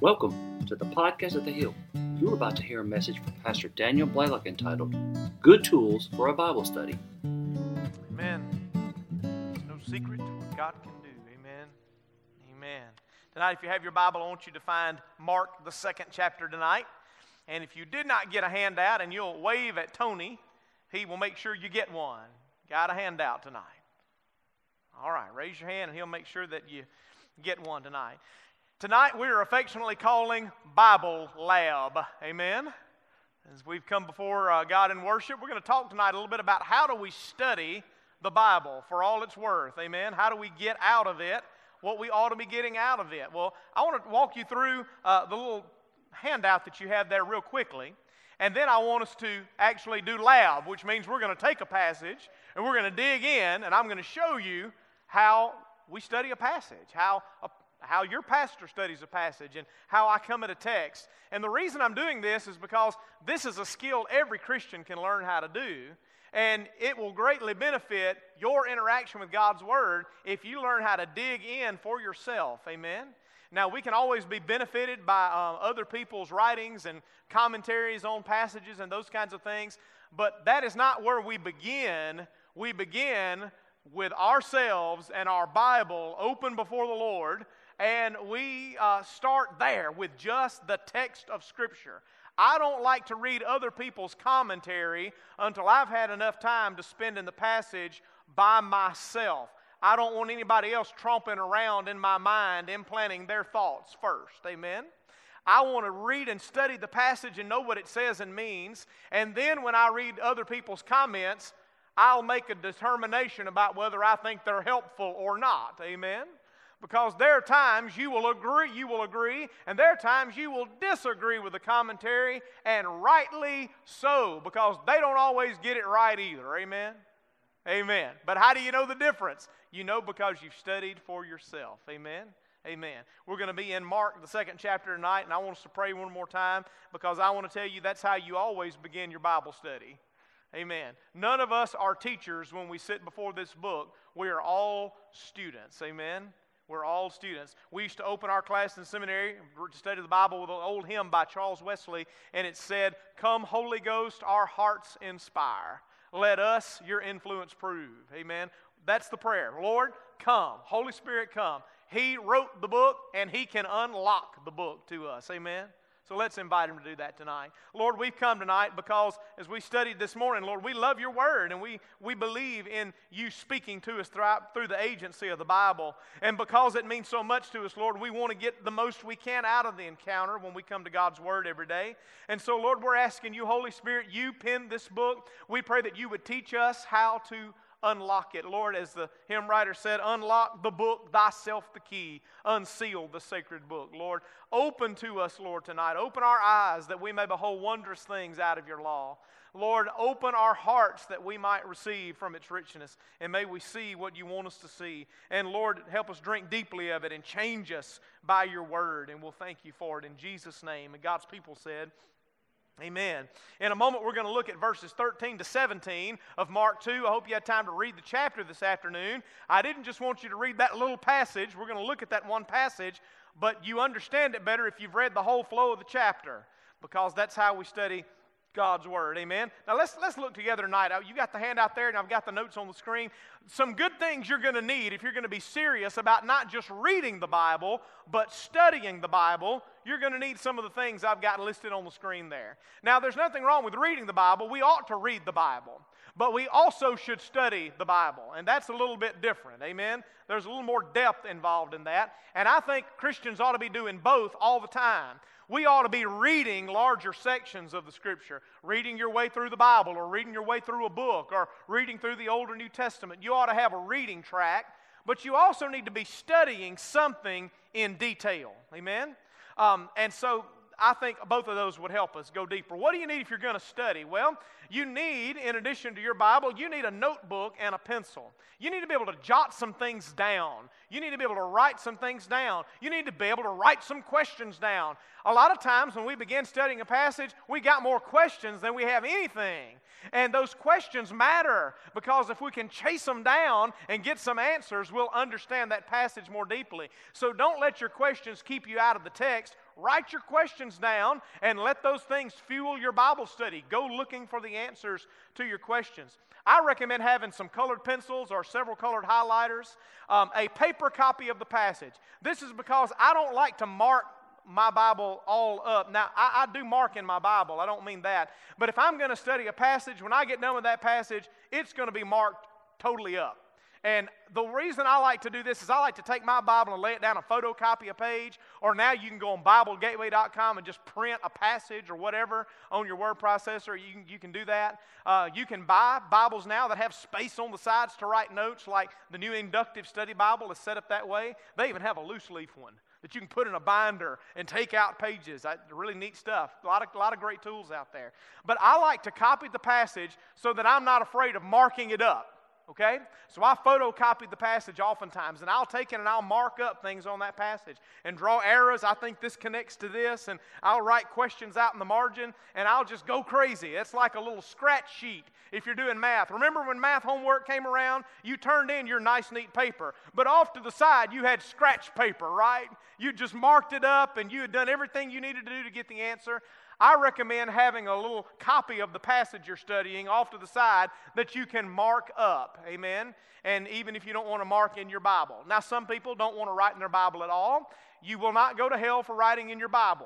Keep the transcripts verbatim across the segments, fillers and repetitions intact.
Welcome to the Podcast at the Hill. You're about to hear a message from Pastor Daniel Blaylock entitled, Good Tools for a Bible Study. Amen. There's no secret to what God can do. Amen. Amen. Tonight, if you have your Bible, I want you to find Mark, the second chapter tonight. And if you did not get a handout, and you'll wave at Tony, he will make sure you get one. Got a handout tonight. All right, raise your hand, and he'll make sure that you get one tonight. Tonight, we are affectionately calling Bible Lab. Amen. As we've come before uh, God in worship, we're going to talk tonight a little bit about how do we study the Bible for all it's worth. Amen. How do we get out of it what we ought to be getting out of it? Well, I want to walk you through uh, the little handout that you have there real quickly. And then I want us to actually do lab, which means we're going to take a passage and we're going to dig in, and I'm going to show you how we study a passage, how a how your pastor studies a passage, and how I come at a text. And the reason I'm doing this is because this is a skill every Christian can learn how to do, and it will greatly benefit your interaction with God's Word if you learn how to dig in for yourself. Amen? Now, we can always be benefited by uh, other people's writings and commentaries on passages and those kinds of things, but that is not where we begin. We begin with ourselves and our Bible open before the Lord, and we uh, start there with just the text of Scripture. I don't like to read other people's commentary until I've had enough time to spend in the passage by myself. I don't want anybody else tromping around in my mind, implanting their thoughts first. Amen? I want to read and study the passage and know what it says and means, and then when I read other people's comments, I'll make a determination about whether I think they're helpful or not. Amen? Because there are times you will agree, you will agree, and there are times you will disagree with the commentary, and rightly so, because they don't always get it right either. Amen? Amen. But how do you know the difference? You know because you've studied for yourself. Amen? Amen. We're going to be in Mark, the second chapter tonight, and I want us to pray one more time, because I want to tell you that's how you always begin your Bible study. Amen. None of us are teachers when we sit before this book. We are all students. Amen. We're all students. We used to open our class in seminary to study the Bible with an old hymn by Charles Wesley, and it said, "Come, Holy Ghost, our hearts inspire. Let us your influence prove." Amen. That's the prayer. Lord, come. Holy Spirit, come. He wrote the book, and He can unlock the book to us. Amen. So let's invite Him to do that tonight. Lord, we've come tonight because as we studied this morning, Lord, we love your word, and we, we believe in you speaking to us throughout, through the agency of the Bible. And because it means so much to us, Lord, we want to get the most we can out of the encounter when we come to God's word every day. And so, Lord, we're asking you, Holy Spirit, you penned this book. We pray that you would teach us how to unlock it. Lord, as the hymn writer said, unlock the book, thyself the key, unseal the sacred book. Lord, open to us, Lord, tonight. Open our eyes that we may behold wondrous things out of your law. Lord, open our hearts that we might receive from its richness, and may we see what you want us to see. And Lord, help us drink deeply of it and change us by your word, and we'll thank you for it in Jesus' name. And God's people said, amen. In a moment, we're going to look at verses thirteen to seventeen of Mark two. I hope you had time to read the chapter this afternoon. I didn't just want you to read that little passage. We're going to look at that one passage, but you understand it better if you've read the whole flow of the chapter, because that's how we study God's word. Amen. Now let's let's look together tonight. You got the handout there, and I've got the notes on the screen. Some good things you're going to need if you're going to be serious about not just reading the Bible, but studying the Bible. You're going to need some of the things I've got listed on the screen there. Now, there's nothing wrong with reading the Bible. We ought to read the Bible. But we also should study the Bible, and that's a little bit different. Amen? There's a little more depth involved in that, and I think Christians ought to be doing both all the time. We ought to be reading larger sections of the Scripture, reading your way through the Bible, or reading your way through a book, or reading through the Old or New Testament. You ought to have a reading track, but you also need to be studying something in detail. Amen? Um, and so I think both of those would help us go deeper. What do you need if you're going to study? Well, you need, in addition to your Bible, you need a notebook and a pencil. You need to be able to jot some things down. You need to be able to write some things down. You need to be able to write some questions down. A lot of times when we begin studying a passage, we got more questions than we have anything. And those questions matter, because if we can chase them down and get some answers, we'll understand that passage more deeply. So don't let your questions keep you out of the text. Write your questions down and let those things fuel your Bible study. Go looking for the answers to your questions. I recommend having some colored pencils or several colored highlighters, um, a paper copy of the passage. This is because I don't like to mark my Bible all up. Now, I, I do mark in my Bible. I don't mean that. But if I'm going to study a passage, when I get done with that passage, it's going to be marked totally up. And the reason I like to do this is I like to take my Bible and lay it down and photocopy a page, or now you can go on Bible Gateway dot com and just print a passage or whatever on your word processor. You can, you can do that. Uh, you can buy Bibles now that have space on the sides to write notes, like the New Inductive Study Bible is set up that way. They even have a loose leaf one that you can put in a binder and take out pages. That's really neat stuff. A lot of, a lot of great tools out there. But I like to copy the passage so that I'm not afraid of marking it up. Okay? So I photocopied the passage oftentimes, and I'll take it and I'll mark up things on that passage and draw arrows. I think this connects to this, and I'll write questions out in the margin, and I'll just go crazy. It's like a little scratch sheet if you're doing math. Remember when math homework came around? You turned in your nice, neat paper, but off to the side you had scratch paper, right? You just marked it up, and you had done everything you needed to do to get the answer. I recommend having a little copy of the passage you're studying off to the side that you can mark up, amen? And even if you don't want to mark in your Bible. Now, some people don't want to write in their Bible at all. You will not go to hell for writing in your Bible.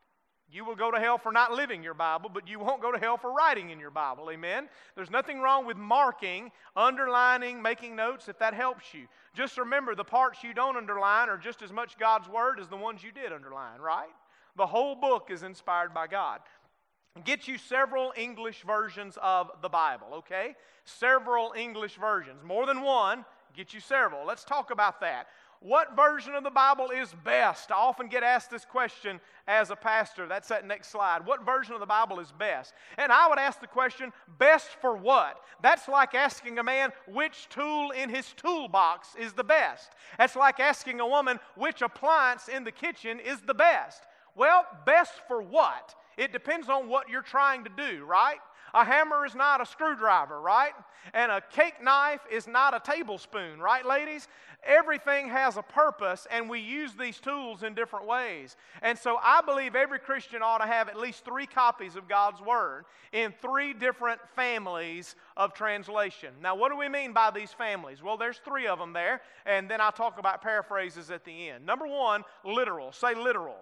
You will go to hell for not living your Bible, but you won't go to hell for writing in your Bible, amen? There's nothing wrong with marking, underlining, making notes if that helps you. Just remember, the parts you don't underline are just as much God's Word as the ones you did underline, right? The whole book is inspired by God. Get you several English versions of the Bible, okay? Several English versions. More than one, get you several. Let's talk about that. What version of the Bible is best? I often get asked this question as a pastor. That's that next slide. What version of the Bible is best? And I would ask the question, best for what? That's like asking a man which tool in his toolbox is the best. That's like asking a woman which appliance in the kitchen is the best. Well, best for what? It depends on what you're trying to do, right? A hammer is not a screwdriver, right? And a cake knife is not a tablespoon, right, ladies? Everything has a purpose, and we use these tools in different ways. And so I believe every Christian ought to have at least three copies of God's Word in three different families of translation. Now, what do we mean by these families? Well, there's three of them there, and then I'll talk about paraphrases at the end. Number one, literal. Say literal.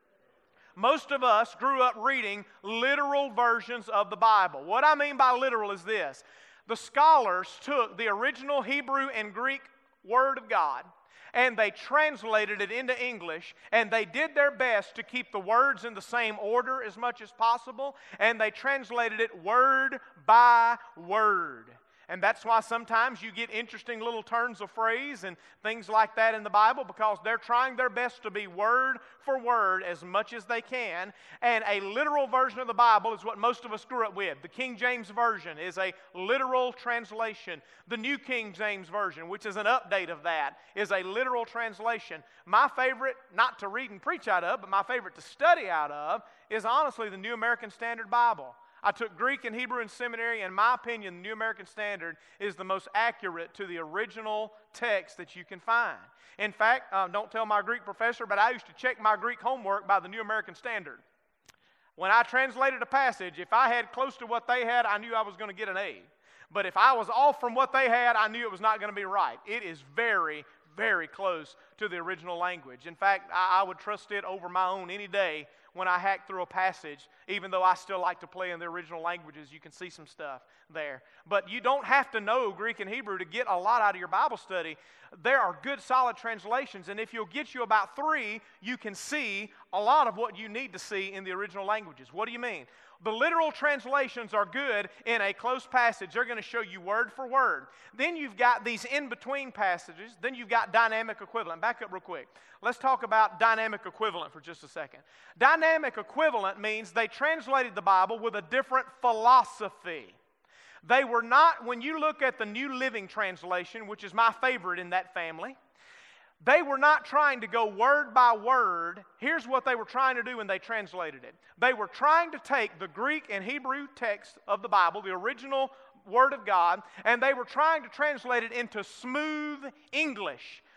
Most of us grew up reading literal versions of the Bible. What I mean by literal is this. The scholars took the original Hebrew and Greek Word of God, and they translated it into English, and they did their best to keep the words in the same order as much as possible, and they translated it word by word. And that's why sometimes you get interesting little turns of phrase and things like that in the Bible, because they're trying their best to be word for word as much as they can. And a literal version of the Bible is what most of us grew up with. The King James Version is a literal translation. The New King James Version, which is an update of that, is a literal translation. My favorite, not to read and preach out of, but my favorite to study out of, is honestly the New American Standard Bible. I took Greek and Hebrew in seminary, and in my opinion, the New American Standard is the most accurate to the original text that you can find. In fact, uh, don't tell my Greek professor, but I used to check my Greek homework by the New American Standard. When I translated a passage, if I had close to what they had, I knew I was going to get an A. But if I was off from what they had, I knew it was not going to be right. It is very, very close to the original language. In fact, I, I would trust it over my own any day when I hack through a passage, even though I still like to play in the original languages. You can see some stuff there. But you don't have to know Greek and Hebrew to get a lot out of your Bible study. There are good, solid translations, and if you'll get you about three, you can see a lot of what you need to see in the original languages. What do you mean? The literal translations are good in a close passage. They're going to show you word for word. Then you've got these in-between passages. Then you've got dynamic equivalent. Back up real quick. Let's talk about dynamic equivalent for just a second. Dynamic equivalent means they translated the Bible with a different philosophy. They were not, when you look at the New Living Translation, which is my favorite in that family, they were not trying to go word by word. Here's what they were trying to do when they translated it. They were trying to take the Greek and Hebrew text of the Bible, the original Word of God, and they were trying to translate it into smooth English.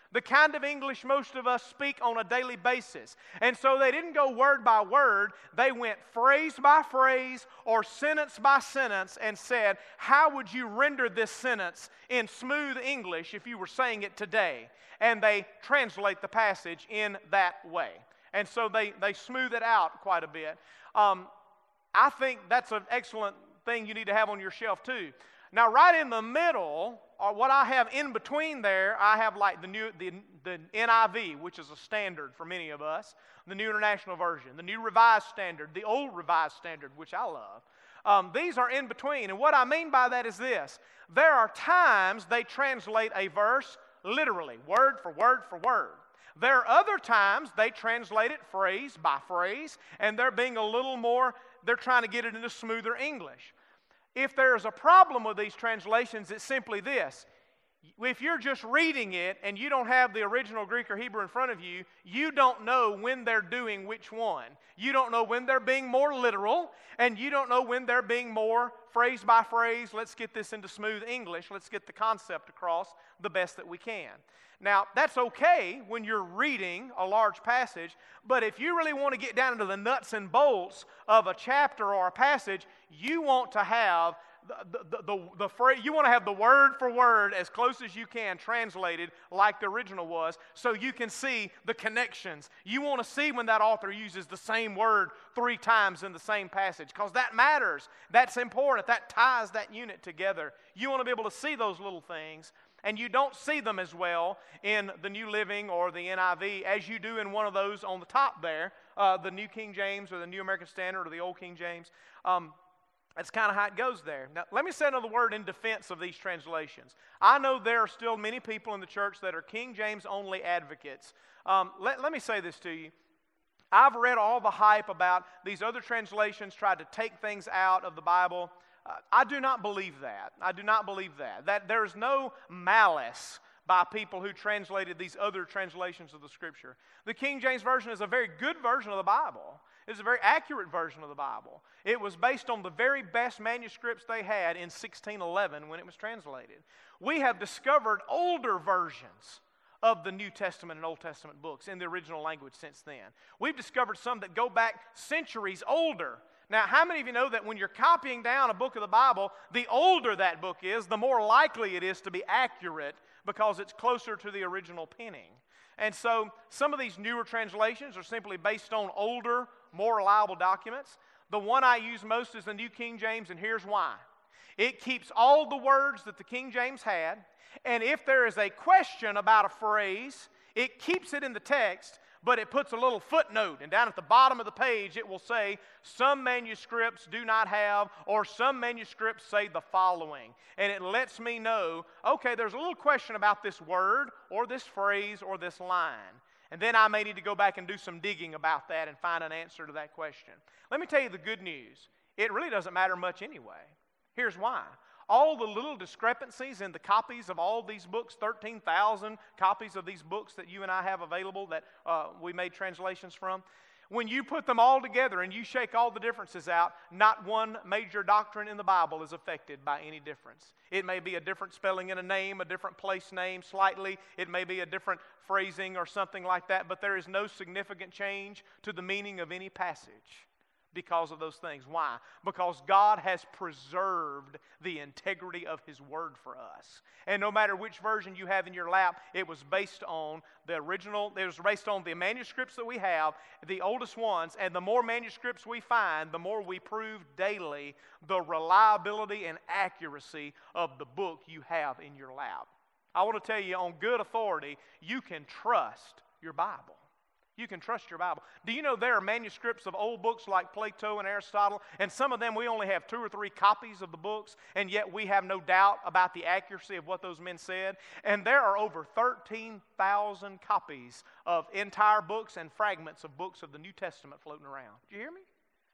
the kind of English most of us speak on a daily basis. And so they didn't go word by word. They went phrase by phrase or sentence by sentence and said, how would you render this sentence in smooth English if you were saying it today? And they translate the passage in that way. And so they, they smooth it out quite a bit. Um, I think that's an excellent thing you need to have on your shelf too. Now, right in the middle, or what I have in between there, I have like the new the, the N I V, which is a standard for many of us, the New International Version, the New Revised Standard, the Old Revised Standard, which I love. Um, these are in between, and what I mean by that is this. There are times they translate a verse literally, word for word for word. There are other times they translate it phrase by phrase, and they're being a little more, they're trying to get it into smoother English. If there's a problem with these translations, it's simply this. If you're just reading it and you don't have the original Greek or Hebrew in front of you, you don't know when they're doing which one. You don't know when they're being more literal, and you don't know when they're being more phrase by phrase. Let's get this into smooth English. Let's get the concept across the best that we can. Now, that's okay when you're reading a large passage, but if you really want to get down into the nuts and bolts of a chapter or a passage, you want to have the, the, the, the phrase, you want to have the word for word as close as you can translated like the original was, so you can see the connections. You want to see when that author uses the same word three times in the same passage, because that matters. That's important. That ties that unit together. You want to be able to see those little things. And you don't see them as well in the New Living or the N I V as you do in one of those on the top there, uh, the New King James or the New American Standard or the Old King James. Um, that's kind of how it goes there. Now, let me say another word in defense of these translations. I know there are still many people in the church that are King James only advocates. Um, let, let me say this to you. I've read all the hype about these other translations tried to take things out of the Bible. Uh, I do not believe that. I do not believe that. That there's no malice by people who translated these other translations of the Scripture. The King James Version is a very good version of the Bible. It's a very accurate version of the Bible. It was based on the very best manuscripts they had in sixteen eleven when it was translated. We have discovered older versions of the New Testament and Old Testament books in the original language since then. We've discovered some that go back centuries older. Now, how many of you know that when you're copying down a book of the Bible, the older that book is, the more likely it is to be accurate because it's closer to the original penning. And so some of these newer translations are simply based on older, more reliable documents. The one I use most is the New King James, and here's why. It keeps all the words that the King James had, and if there is a question about a phrase, it keeps it in the text, but it puts a little footnote, and down at the bottom of the page it will say, some manuscripts do not have, or some manuscripts say the following. And it lets me know, okay, there's a little question about this word, or this phrase, or this line. And then I may need to go back and do some digging about that and find an answer to that question. Let me tell you the good news. It really doesn't matter much anyway. Here's why. All the little discrepancies in the copies of all these books, thirteen thousand copies of these books that you and I have available that uh, we made translations from, when you put them all together and you shake all the differences out, not one major doctrine in the Bible is affected by any difference. It may be a different spelling in a name, a different place name slightly. It may be a different phrasing or something like that, but there is no significant change to the meaning of any passage because of those things. Why? Because God has preserved the integrity of His Word for us. And no matter which version you have in your lap, it was based on the original, it was based on the manuscripts that we have, the oldest ones, and the more manuscripts we find, the more we prove daily the reliability and accuracy of the book you have in your lap. I want to tell you on good authority, you can trust your Bible. You can trust your Bible. Do you know there are manuscripts of old books like Plato and Aristotle, and some of them we only have two or three copies of the books, and yet we have no doubt about the accuracy of what those men said. And there are over thirteen thousand copies of entire books and fragments of books of the New Testament floating around. Do you hear me?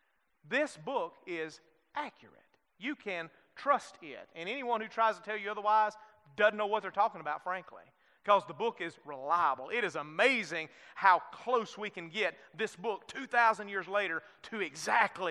This book is accurate. You can trust it. And anyone who tries to tell you otherwise doesn't know what they're talking about, frankly. Because the book is reliable. It is amazing how close we can get this book two thousand years later to exactly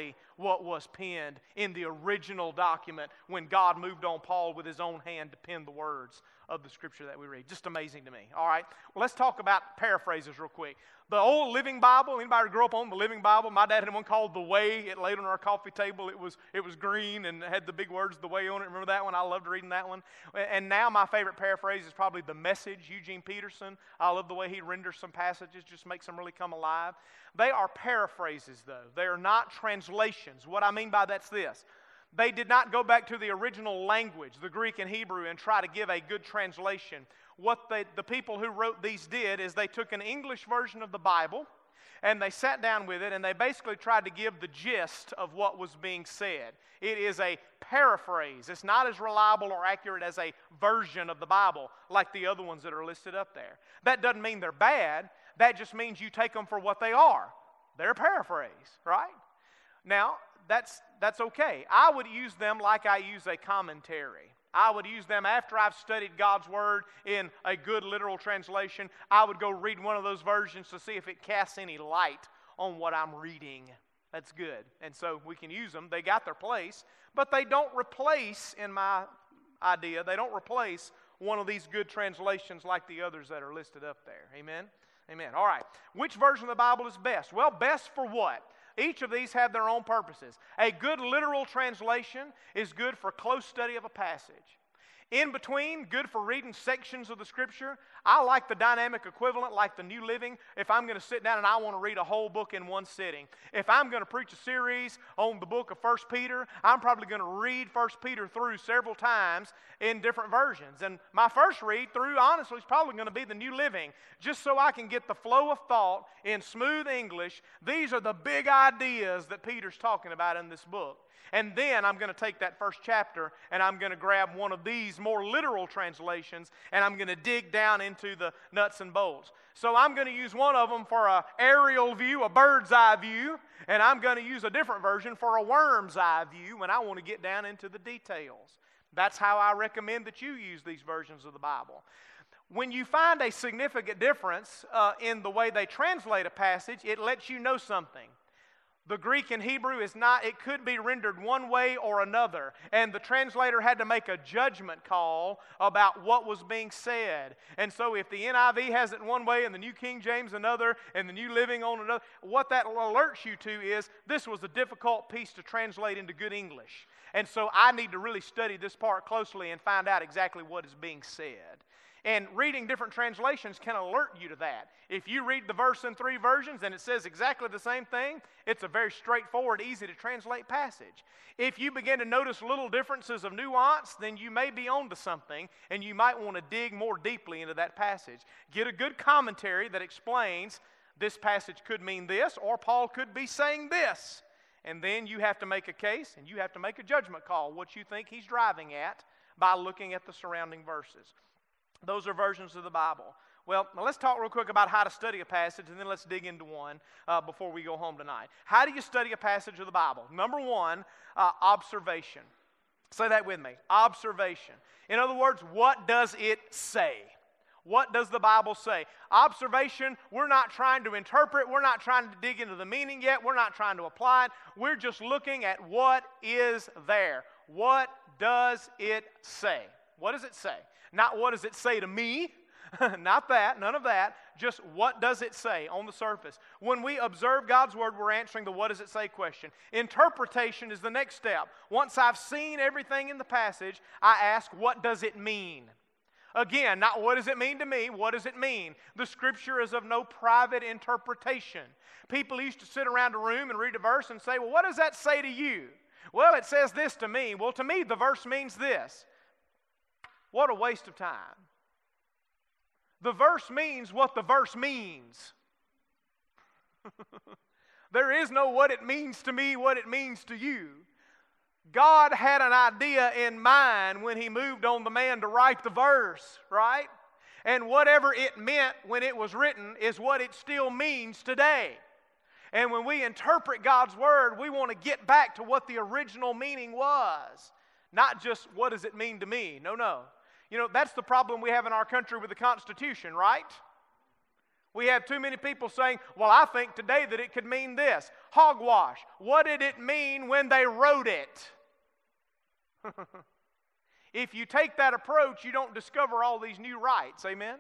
what was penned in the original document when God moved on Paul with his own hand to pen the words of the Scripture that we read. Just amazing to me. All right, well, let's talk about paraphrases real quick. The old Living Bible, anybody grew up on the Living Bible? My dad had one called The Way. It laid on our coffee table. It was it was green and had the big words The Way on it. Remember that one? I loved reading that one. And now my favorite paraphrase is probably The Message, Eugene Peterson. I love the way he renders some passages, just makes them really come alive. They are paraphrases, though. They are not translations. What I mean by that's this. They did not go back to the original language, the Greek and Hebrew, and try to give a good translation. What they, the people who wrote these did is they took an English version of the Bible and they sat down with it and they basically tried to give the gist of what was being said. It is a paraphrase. It's not as reliable or accurate as a version of the Bible like the other ones that are listed up there. That doesn't mean they're bad. That just means you take them for what they are. They're a paraphrase, right? Now, that's, that's okay. I would use them like I use a commentary. I would use them after I've studied God's Word in a good literal translation. I would go read one of those versions to see if it casts any light on what I'm reading. That's good. And so we can use them. They got their place, but they don't replace, in my idea, they don't replace one of these good translations like the others that are listed up there. Amen? Amen. All right. Which version of the Bible is best? Well, best for what? Each of these have their own purposes. A good literal translation is good for close study of a passage. In between, good for reading sections of the Scripture. I like the dynamic equivalent, like the New Living, if I'm going to sit down and I want to read a whole book in one sitting. If I'm going to preach a series on the book of First Peter, I'm probably going to read First Peter through several times in different versions. And my first read through, honestly, is probably going to be the New Living, just so I can get the flow of thought in smooth English. These are the big ideas that Peter's talking about in this book. And then I'm going to take that first chapter and I'm going to grab one of these more literal translations and I'm going to dig down into the nuts and bolts. So I'm going to use one of them for an aerial view, a bird's eye view, and I'm going to use a different version for a worm's eye view when I want to get down into the details. That's how I recommend that you use these versions of the Bible. When you find a significant difference uh, in the way they translate a passage, it lets you know something. The Greek and Hebrew is not, it could be rendered one way or another. And the translator had to make a judgment call about what was being said. And so if the N I V has it one way and the New King James another and the New Living on another, what that alerts you to is this was a difficult piece to translate into good English. And so I need to really study this part closely and find out exactly what is being said. And reading different translations can alert you to that. If you read the verse in three versions and it says exactly the same thing, it's a very straightforward, easy to translate passage. If you begin to notice little differences of nuance, then you may be onto something and you might want to dig more deeply into that passage. Get a good commentary that explains this passage could mean this or Paul could be saying this. And then you have to make a case and you have to make a judgment call, what you think he's driving at by looking at the surrounding verses. Those are versions of the Bible. Well, now let's talk real quick about how to study a passage, and then let's dig into one uh, before we go home tonight. How do you study a passage of the Bible? Number one, uh, observation. Say that with me. Observation. In other words, what does it say? What does the Bible say? Observation, we're not trying to interpret. We're not trying to dig into the meaning yet. We're not trying to apply it. We're just looking at what is there. What does it say? What does it say? Not what does it say to me, not that, none of that, just what does it say on the surface. When we observe God's Word, we're answering the what does it say question. Interpretation is the next step. Once I've seen everything in the passage, I ask what does it mean? Again, not what does it mean to me, what does it mean? The Scripture is of no private interpretation. People used to sit around a room and read a verse and say, well, what does that say to you? Well, it says this to me. Well, to me, the verse means this. What a waste of time. The verse means what the verse means. There is no what it means to me, what it means to you. God had an idea in mind when He moved on the man to write the verse, right? And whatever it meant when it was written is what it still means today. And when we interpret God's Word, we want to get back to what the original meaning was. Not just what does it mean to me. No, no. You know, that's the problem we have in our country with the Constitution, right? We have too many people saying, well, I think today that it could mean this. Hogwash. What did it mean when they wrote it? If you take that approach, you don't discover all these new rights. Amen?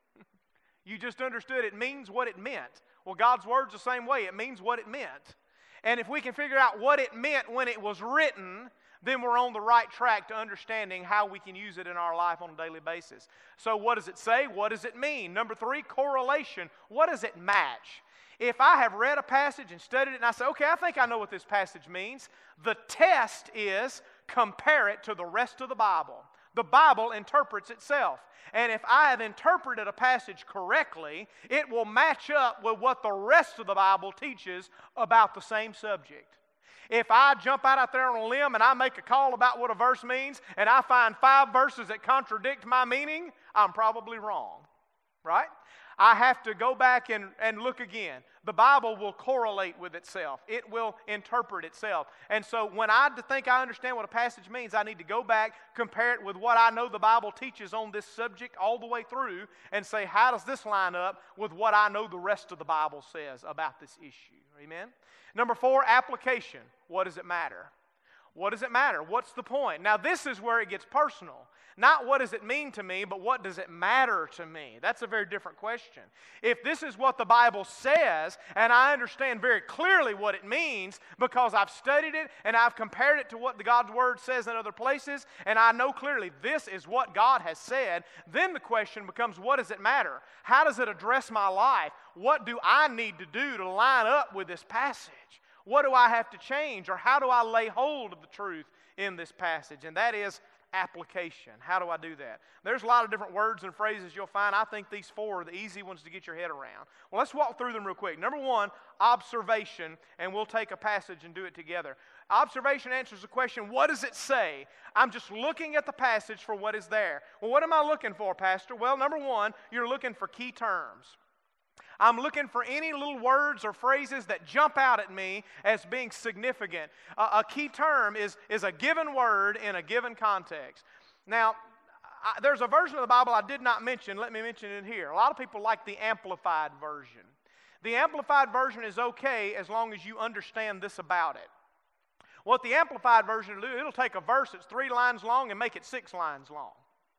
You just understood it means what it meant. Well, God's Word's the same way. It means what it meant. And if we can figure out what it meant when it was written, then we're on the right track to understanding how we can use it in our life on a daily basis. So what does it say? What does it mean? Number three, correlation. What does it match? If I have read a passage and studied it and I say, okay, I think I know what this passage means, the test is compare it to the rest of the Bible. The Bible interprets itself. And if I have interpreted a passage correctly, it will match up with what the rest of the Bible teaches about the same subject. If I jump out, out there on a limb and I make a call about what a verse means and I find five verses that contradict my meaning, I'm probably wrong, right? I have to go back and, and look again. The Bible will correlate with itself. It will interpret itself. And so when I think I understand what a passage means, I need to go back, compare it with what I know the Bible teaches on this subject all the way through, and say, how does this line up with what I know the rest of the Bible says about this issue? Amen? Number four, application. What does it matter? What does it matter? What's the point? Now, this is where it gets personal. Not what does it mean to me, but what does it matter to me? That's a very different question. If this is what the Bible says, and I understand very clearly what it means because I've studied it and I've compared it to what the God's Word says in other places, and I know clearly this is what God has said, then the question becomes, what does it matter? How does it address my life? What do I need to do to line up with this passage? What do I have to change, or how do I lay hold of the truth in this passage? And that is application. How do I do that? There's a lot of different words and phrases you'll find. I think these four are the easy ones to get your head around. Well, let's walk through them real quick. Number one, observation, and we'll take a passage and do it together. Observation answers the question, what does it say? I'm just looking at the passage for what is there. Well, what am I looking for, Pastor? Well, number one, you're looking for key terms. I'm looking for any little words or phrases that jump out at me as being significant. Uh, a key term is, is a given word in a given context. Now, I, there's a version of the Bible I did not mention. Let me mention it here. A lot of people like the Amplified version. The Amplified version is okay as long as you understand this about it. What the Amplified version will do, it'll take a verse that's three lines long and make it six lines long.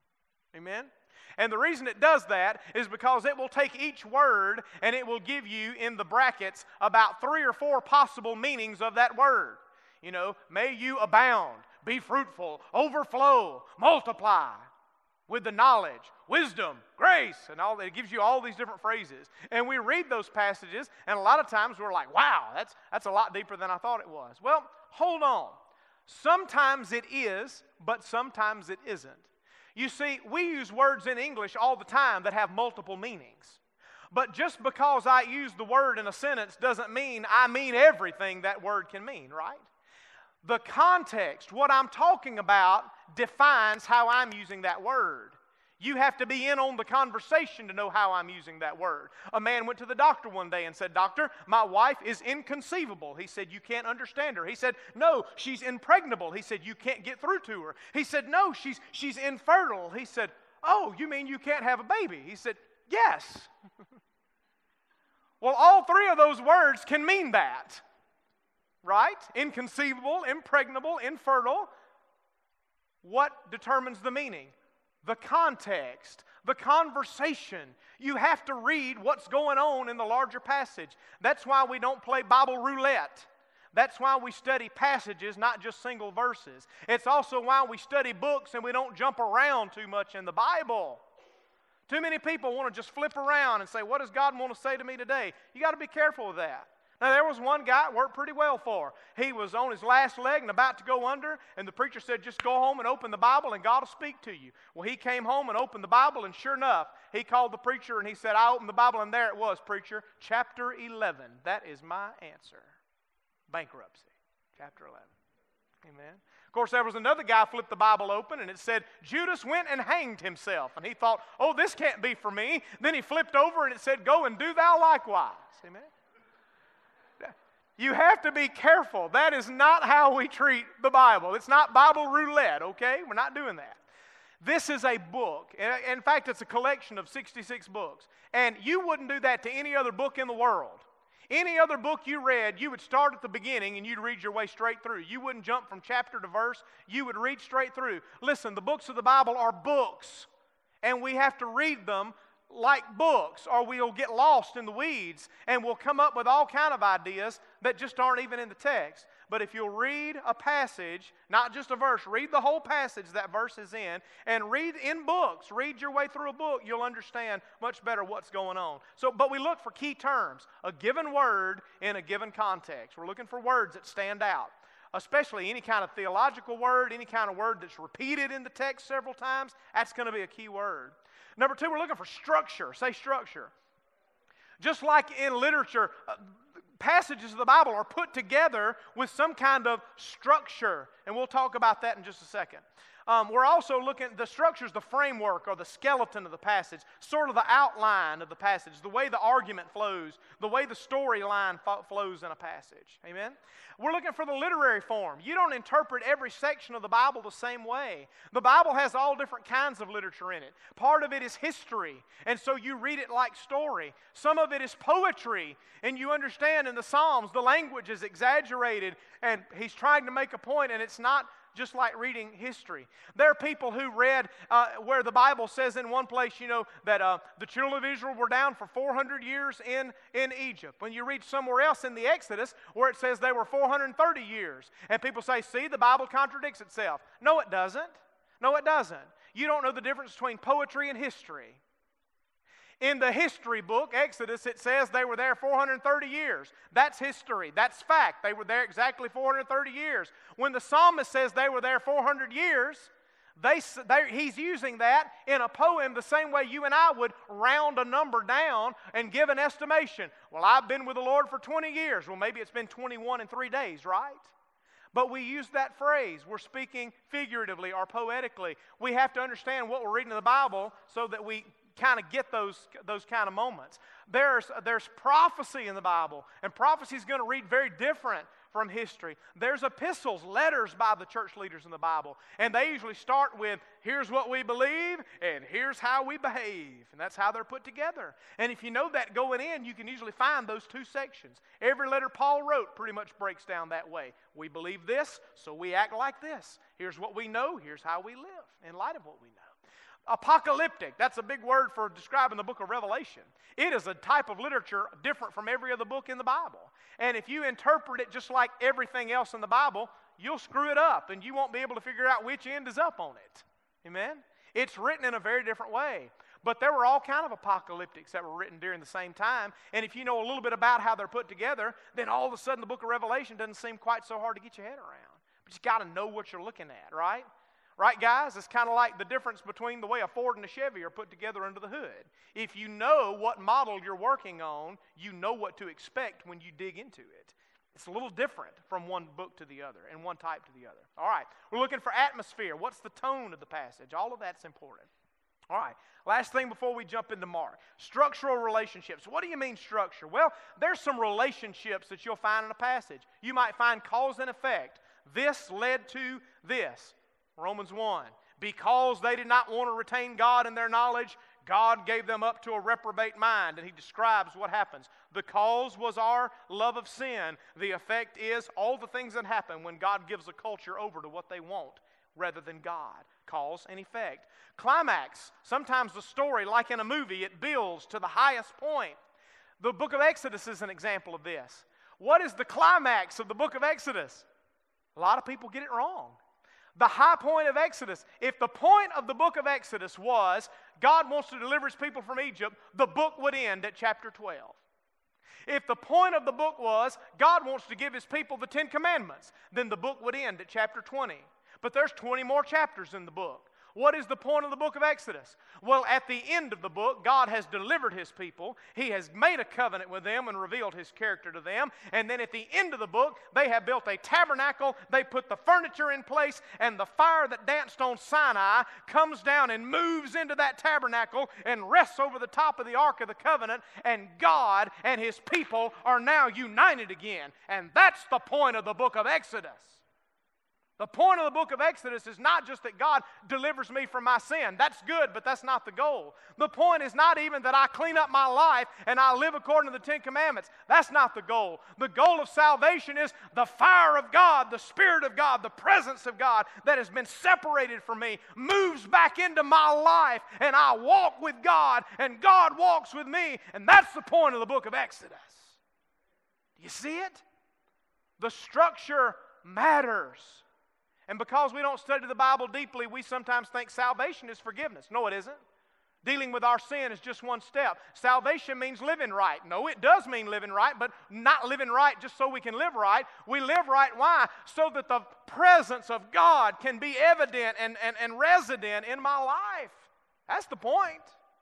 Amen? And the reason it does that is because it will take each word and it will give you in the brackets about three or four possible meanings of that word. You know, may you abound, be fruitful, overflow, multiply with the knowledge, wisdom, grace, and all that. It gives you all these different phrases. And we read those passages, and a lot of times we're like, wow, that's, that's a lot deeper than I thought it was. Well, hold on. Sometimes it is, but sometimes it isn't. You see, we use words in English all the time that have multiple meanings. But just because I use the word in a sentence doesn't mean I mean everything that word can mean, right? The context, what I'm talking about, defines how I'm using that word. You have to be in on the conversation to know how I'm using that word. A man went to the doctor one day and said, "Doctor, my wife is inconceivable." He said, "You can't understand her." He said, "No, she's impregnable." He said, "You can't get through to her." He said, "No, she's, she's infertile." He said, "Oh, you mean you can't have a baby?" He said, "Yes." Well, all three of those words can mean that, right? Inconceivable, impregnable, infertile. What determines the meaning? The context, the conversation. You have to read what's going on in the larger passage. That's why we don't play Bible roulette. That's why we study passages, not just single verses. It's also why we study books and we don't jump around too much in the Bible. Too many people want to just flip around and say, what does God want to say to me today? You got to be careful with that. Now, there was one guy it worked pretty well for. He was on his last leg and about to go under, and the preacher said, just go home and open the Bible, and God will speak to you. Well, he came home and opened the Bible, and sure enough, he called the preacher, and he said, I opened the Bible, and there it was, preacher, chapter eleven. That is my answer. Bankruptcy, chapter eleven. Amen. Of course, there was another guy flipped the Bible open, and it said, Judas went and hanged himself. And he thought, oh, this can't be for me. Then he flipped over, and it said, go and do thou likewise. Amen. You have to be careful. That is not how we treat the Bible. It's not Bible roulette, okay? We're not doing that. This is a book. In fact, it's a collection of sixty-six books. And you wouldn't do that to any other book in the world. Any other book you read, you would start at the beginning and you'd read your way straight through. You wouldn't jump from chapter to verse. You would read straight through. Listen, the books of the Bible are books. And we have to read them like books, or we'll get lost in the weeds and we'll come up with all kind of ideas that just aren't even in the text. But if you'll read a passage, not just a verse, read the whole passage that verse is in, and read in books, read your way through a book, you'll understand much better what's going on. So, but we look for key terms, a given word in a given context. We're looking for words that stand out, especially any kind of theological word, any kind of word that's repeated in the text several times. That's going to be a key word. Number two, we're looking for structure. Say structure. Just like in literature, uh, passages of the Bible are put together with some kind of structure, and we'll talk about that in just a second. Um, we're also looking at the structures, the framework or the skeleton of the passage, sort of the outline of the passage, the way the argument flows, the way the storyline fo- flows in a passage. Amen? We're looking for the literary form. You don't interpret every section of the Bible the same way. The Bible has all different kinds of literature in it. Part of it is history, and so you read it like story. Some of it is poetry, and you understand in the Psalms the language is exaggerated, and he's trying to make a point, and it's not just like reading history. There are people who read uh, where the Bible says in one place, you know, that uh, the children of Israel were down for four hundred years in, in Egypt. When you read somewhere else in the Exodus where it says they were four hundred thirty years. And people say, see, the Bible contradicts itself. No, it doesn't. No, it doesn't. You don't know the difference between poetry and history. In the history book, Exodus, it says they were there four hundred thirty years. That's history. That's fact. They were there exactly four hundred thirty years. When the psalmist says they were there four hundred years, they, they, he's using that in a poem the same way you and I would round a number down and give an estimation. Well, I've been with the Lord for twenty years. Well, maybe it's been twenty-one and three days, right? But we use that phrase. We're speaking figuratively or poetically. We have to understand what we're reading in the Bible so that we kind of get those, those kind of moments. There's, there's prophecy in the Bible, and prophecy is going to read very different from history. There's epistles, letters by the church leaders in the Bible, and they usually start with, here's what we believe, and here's how we behave, and that's how they're put together. And if you know that going in, you can usually find those two sections. Every letter Paul wrote pretty much breaks down that way. We believe this, so we act like this. Here's what we know, here's how we live in light of what we know. Apocalyptic, that's a big word for describing the book of Revelation. It is a type of literature different from every other book in the Bible. And if you interpret it just like everything else in the Bible, you'll screw it up and you won't be able to figure out which end is up on it. Amen? It's written in a very different way. But there were all kind of apocalyptics that were written during the same time. And if you know a little bit about how they're put together, then all of a sudden the book of Revelation doesn't seem quite so hard to get your head around. But you got to know what you're looking at, right? Right, guys? It's kind of like the difference between the way a Ford and a Chevy are put together under the hood. If you know what model you're working on, you know what to expect when you dig into it. It's a little different from one book to the other and one type to the other. All right, we're looking for atmosphere. What's the tone of the passage? All of that's important. All right, last thing before we jump into Mark. Structural relationships. What do you mean structure? Well, there's some relationships that you'll find in a passage. You might find cause and effect. This led to this. Romans one, because they did not want to retain God in their knowledge, God gave them up to a reprobate mind. And he describes what happens. The cause was our love of sin. The effect is all the things that happen when God gives a culture over to what they want rather than God. Cause and effect. Climax. Sometimes the story, like in a movie, it builds to the highest point. The book of Exodus is an example of this. What is the climax of the book of Exodus? A lot of people get it wrong. The high point of Exodus. If the point of the book of Exodus was God wants to deliver his people from Egypt, the book would end at chapter twelve. If the point of the book was God wants to give his people the Ten Commandments, then the book would end at chapter twenty. But there's twenty more chapters in the book. What is the point of the book of Exodus? Well, at the end of the book, God has delivered his people. He has made a covenant with them and revealed his character to them. And then at the end of the book, they have built a tabernacle. They put the furniture in place, and the fire that danced on Sinai comes down and moves into that tabernacle and rests over the top of the Ark of the Covenant. And God and his people are now united again. And that's the point of the book of Exodus. The point of the book of Exodus is not just that God delivers me from my sin. That's good, but that's not the goal. The point is not even that I clean up my life and I live according to the Ten Commandments. That's not the goal. The goal of salvation is the fire of God, the Spirit of God, the presence of God that has been separated from me, moves back into my life, and I walk with God, and God walks with me. And that's the point of the book of Exodus. Do you see it? The structure matters. And because we don't study the Bible deeply, we sometimes think salvation is forgiveness. No, it isn't. Dealing with our sin is just one step. Salvation means living right. No, it does mean living right, but not living right just so we can live right. We live right, why? So that the presence of God can be evident and, and, and resident in my life. That's the point.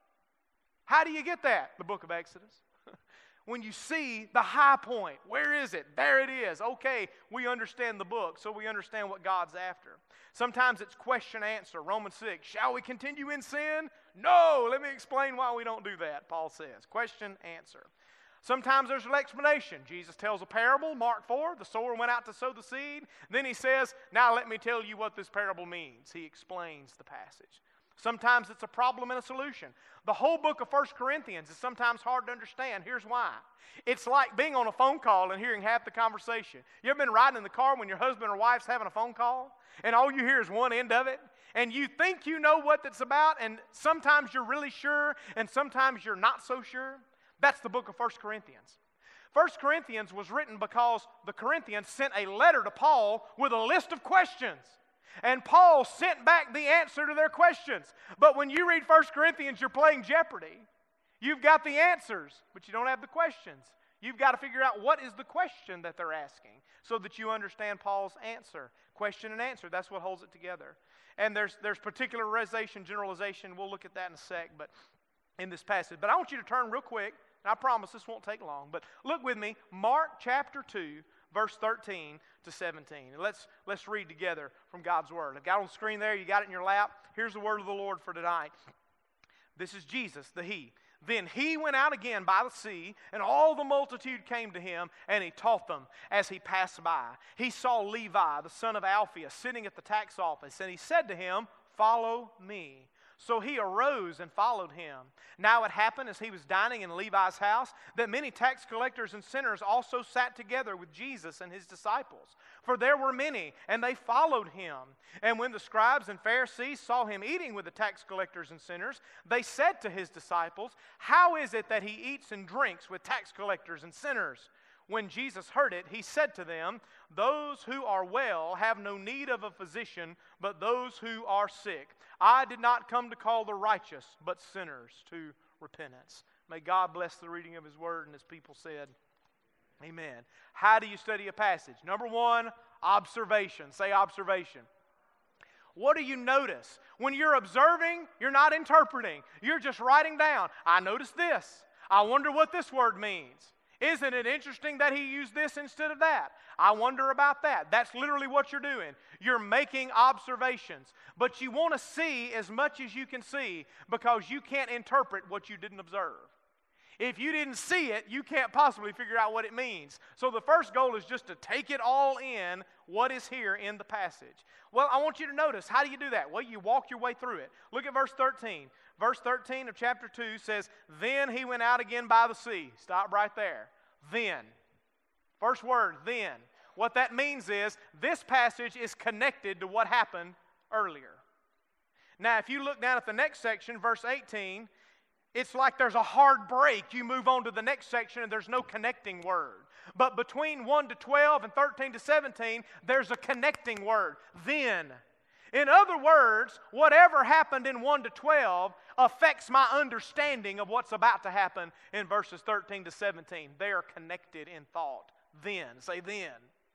How do you get that? The book of Exodus. When you see the high point, where is it? There it is. Okay, we understand the book, so we understand what God's after. Sometimes it's question answer. Romans six, shall we continue in sin? No, let me explain why we don't do that, Paul says. Question answer. Sometimes there's an explanation. Jesus tells a parable, Mark four, the sower went out to sow the seed. Then he says, now let me tell you what this parable means. He explains the passage. Sometimes it's a problem and a solution. The whole book of First Corinthians is sometimes hard to understand. Here's why. It's like being on a phone call and hearing half the conversation. You ever been riding in the car when your husband or wife's having a phone call and all you hear is one end of it? And you think you know what it's about, and sometimes you're really sure and sometimes you're not so sure? That's the book of First Corinthians. First Corinthians was written because the Corinthians sent a letter to Paul with a list of questions. And Paul sent back the answer to their questions. But when you read First Corinthians, you're playing Jeopardy. You've got the answers, but you don't have the questions. You've got to figure out what is the question that they're asking so that you understand Paul's answer. Question and answer, that's what holds it together. And there's, there's particularization, generalization. We'll look at that in a sec, but in this passage. But I want you to turn real quick, and I promise this won't take long, but look with me, Mark chapter two, verse thirteen to seventeen. And let's, let's read together from God's Word. I've got it on the screen there. You got it in your lap. Here's the word of the Lord for tonight. This is Jesus, the He. Then he went out again by the sea, and all the multitude came to him, and he taught them as he passed by. He saw Levi, the son of Alphaeus, sitting at the tax office, and he said to him, follow me. So he arose and followed him. Now it happened as he was dining in Levi's house that many tax collectors and sinners also sat together with Jesus and his disciples. For there were many, and they followed him. And when the scribes and Pharisees saw him eating with the tax collectors and sinners, they said to his disciples, how is it that he eats and drinks with tax collectors and sinners? When Jesus heard it, he said to them, those who are well have no need of a physician, but those who are sick. I did not come to call the righteous, but sinners to repentance. May God bless the reading of his word, and his people said, amen. How do you study a passage? Number one, observation. Say observation. What do you notice? When you're observing, you're not interpreting. You're just writing down. I noticed this. I wonder what this word means. Isn't it interesting that he used this instead of that? I wonder about that. That's literally what you're doing. You're making observations. But you want to see as much as you can see because you can't interpret what you didn't observe. If you didn't see it, you can't possibly figure out what it means. So the first goal is just to take it all in, what is here in the passage. Well, I want you to notice, how do you do that? Well, you walk your way through it. Look at verse thirteen. Verse thirteen of chapter two says, then he went out again by the sea. Stop right there. Then. First word, then. What that means is this passage is connected to what happened earlier. Now, if you look down at the next section, verse eighteen, it's like there's a hard break. You move on to the next section and there's no connecting word. But between one to twelve and thirteen to seventeen, there's a connecting word. Then. In other words, whatever happened in one to twelve affects my understanding of what's about to happen in verses thirteen to seventeen. They are connected in thought. Then. Say then.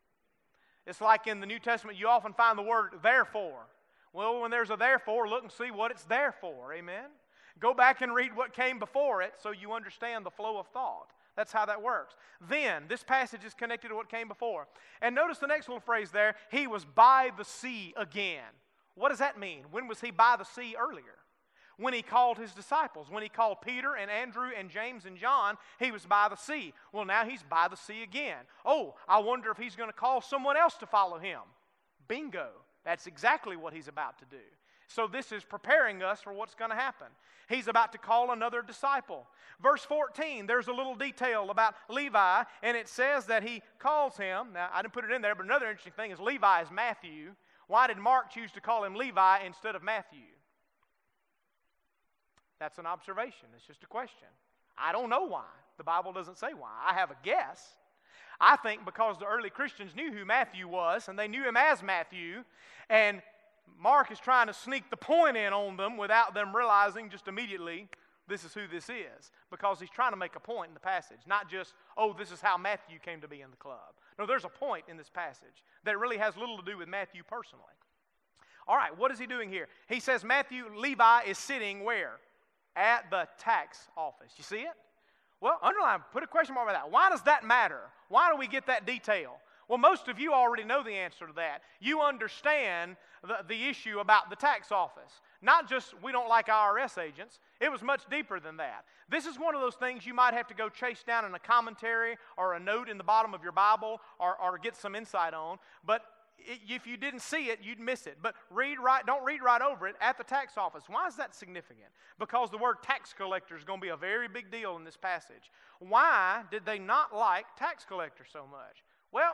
It's like in the New Testament you often find the word therefore. Well, when there's a therefore, look and see what it's there for. Amen? Go back and read what came before it so you understand the flow of thought. That's how that works. Then, this passage is connected to what came before. And notice the next little phrase there, he was by the sea again. What does that mean? When was he by the sea earlier? When he called his disciples. When he called Peter and Andrew and James and John, he was by the sea. Well, now he's by the sea again. Oh, I wonder if he's going to call someone else to follow him. Bingo. That's exactly what he's about to do. So this is preparing us for what's going to happen. He's about to call another disciple. Verse fourteen, there's a little detail about Levi, and it says that he calls him. Now, I didn't put it in there, but another interesting thing is Levi is Matthew. Why did Mark choose to call him Levi instead of Matthew? That's an observation. It's just a question. I don't know why. The Bible doesn't say why. I have a guess. I think because the early Christians knew who Matthew was, and they knew him as Matthew, and Mark is trying to sneak the point in on them without them realizing just immediately this is who this is, because he's trying to make a point in the passage, not just, oh, this is how Matthew came to be in the club. No, there's a point in this passage that really has little to do with Matthew personally. All right, what is he doing here? He says Matthew, Levi is sitting where? At the tax office. You see it? Well, underline, put a question mark by that. Why does that matter? Why do we get that detail? Well, most of you already know the answer to that. You understand the, the issue about the tax office. Not just we don't like I R S agents. It was much deeper than that. This is one of those things you might have to go chase down in a commentary or a note in the bottom of your Bible or, or get some insight on. But if you didn't see it, you'd miss it. But read right, don't read right over it at the tax office. Why is that significant? Because the word tax collector is going to be a very big deal in this passage. Why did they not like tax collectors so much? Well,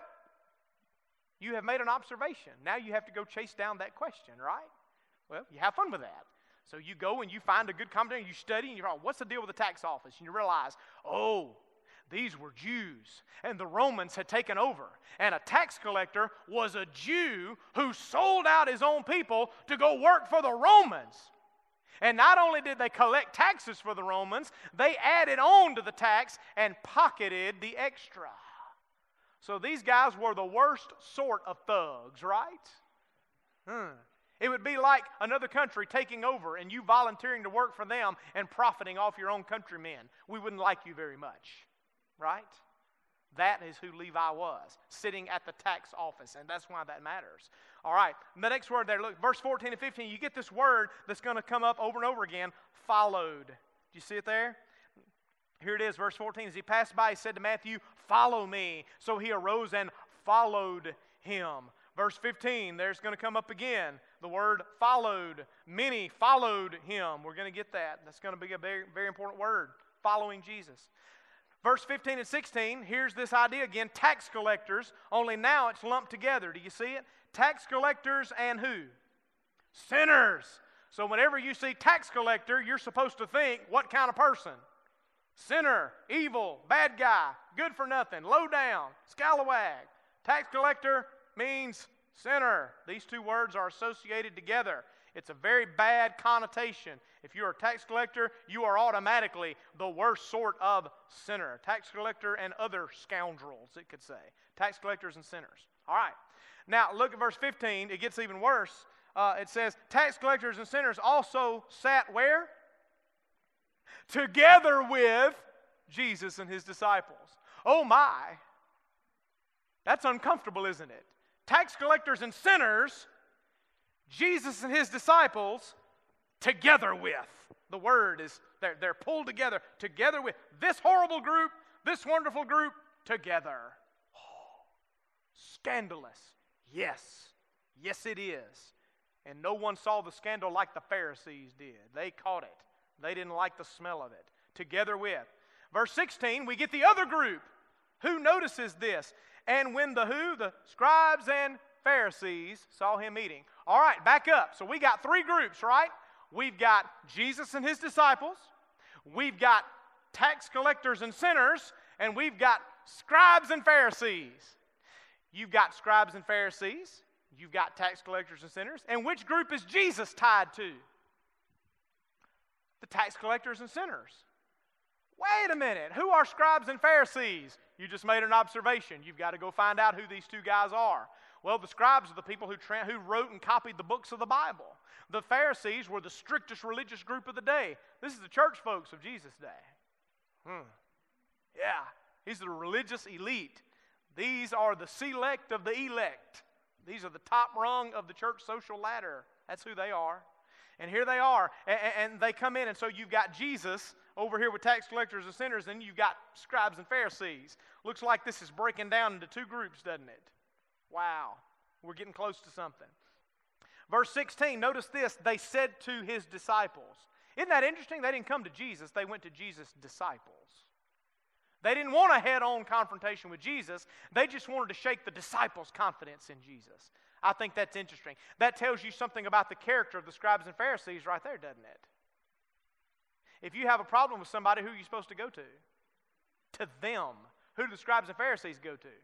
you have made an observation. Now you have to go chase down that question, right? Well, you have fun with that. So you go and you find a good commentary, and you study, and you're like, what's the deal with the tax office? And you realize, oh, these were Jews, and the Romans had taken over. And a tax collector was a Jew who sold out his own people to go work for the Romans. And not only did they collect taxes for the Romans, they added on to the tax and pocketed the extra. So these guys were the worst sort of thugs, right? Hmm. It would be like another country taking over and you volunteering to work for them and profiting off your own countrymen. We wouldn't like you very much, right? That is who Levi was, sitting at the tax office, and that's why that matters. All right, the next word there, look, verse fourteen and fifteen, you get this word that's going to come up over and over again, followed. Do you see it there? Here it is, verse fourteen. As he passed by, he said to Matthew, follow me. So he arose and followed him. Verse fifteen, there's going to come up again the word followed. Many followed him. We're going to get that. That's going to be a very, very important word, following Jesus. Verse fifteen and sixteen, here's this idea again, tax collectors, only now it's lumped together. Do you see it? Tax collectors and who? Sinners. So whenever you see tax collector, you're supposed to think, what kind of person? Sinner, evil, bad guy, good for nothing, low down, scalawag. Tax collector means sinner. These two words are associated together. It's a very bad connotation. If you're a tax collector, you are automatically the worst sort of sinner. Tax collector and other scoundrels, it could say. Tax collectors and sinners. All right. Now, look at verse fifteen. It gets even worse. Uh, it says, tax collectors and sinners also sat where? Together with Jesus and his disciples. Oh my. That's uncomfortable, isn't it? Tax collectors and sinners, Jesus and his disciples, together with. The word is, they're, they're pulled together. Together with this horrible group, this wonderful group, together. Oh, scandalous. Yes. Yes, it is. And no one saw the scandal like the Pharisees did. They caught it. They didn't like the smell of it. Together with. Verse sixteen, we get the other group. Who notices this? And when the who? The scribes and Pharisees saw him eating. All right, back up. So we got three groups, right? We've got Jesus and his disciples. We've got tax collectors and sinners. And we've got scribes and Pharisees. You've got scribes and Pharisees. You've got tax collectors and sinners. And which group is Jesus tied to? The tax collectors and sinners. Wait a minute. Who are scribes and Pharisees? You just made an observation. You've got to go find out who these two guys are. Well, the scribes are the people who, tra- who wrote and copied the books of the Bible. The Pharisees were the strictest religious group of the day. This is the church folks of Jesus' day. Hmm. Yeah, these are the religious elite. These are the select of the elect. These are the top rung of the church social ladder. That's who they are. And here they are, and, and they come in, and so you've got Jesus over here with tax collectors and sinners, and you've got scribes and Pharisees. Looks like this is breaking down into two groups, doesn't it? Wow. We're getting close to something. Verse sixteen, notice this. They said to his disciples. Isn't that interesting? They didn't come to Jesus. They went to Jesus' disciples. They didn't want a head-on confrontation with Jesus. They just wanted to shake the disciples' confidence in Jesus. I think that's interesting. That tells you something about the character of the scribes and Pharisees right there, doesn't it? If you have a problem with somebody, who are you supposed to go to? To them. Who do the scribes and Pharisees go to?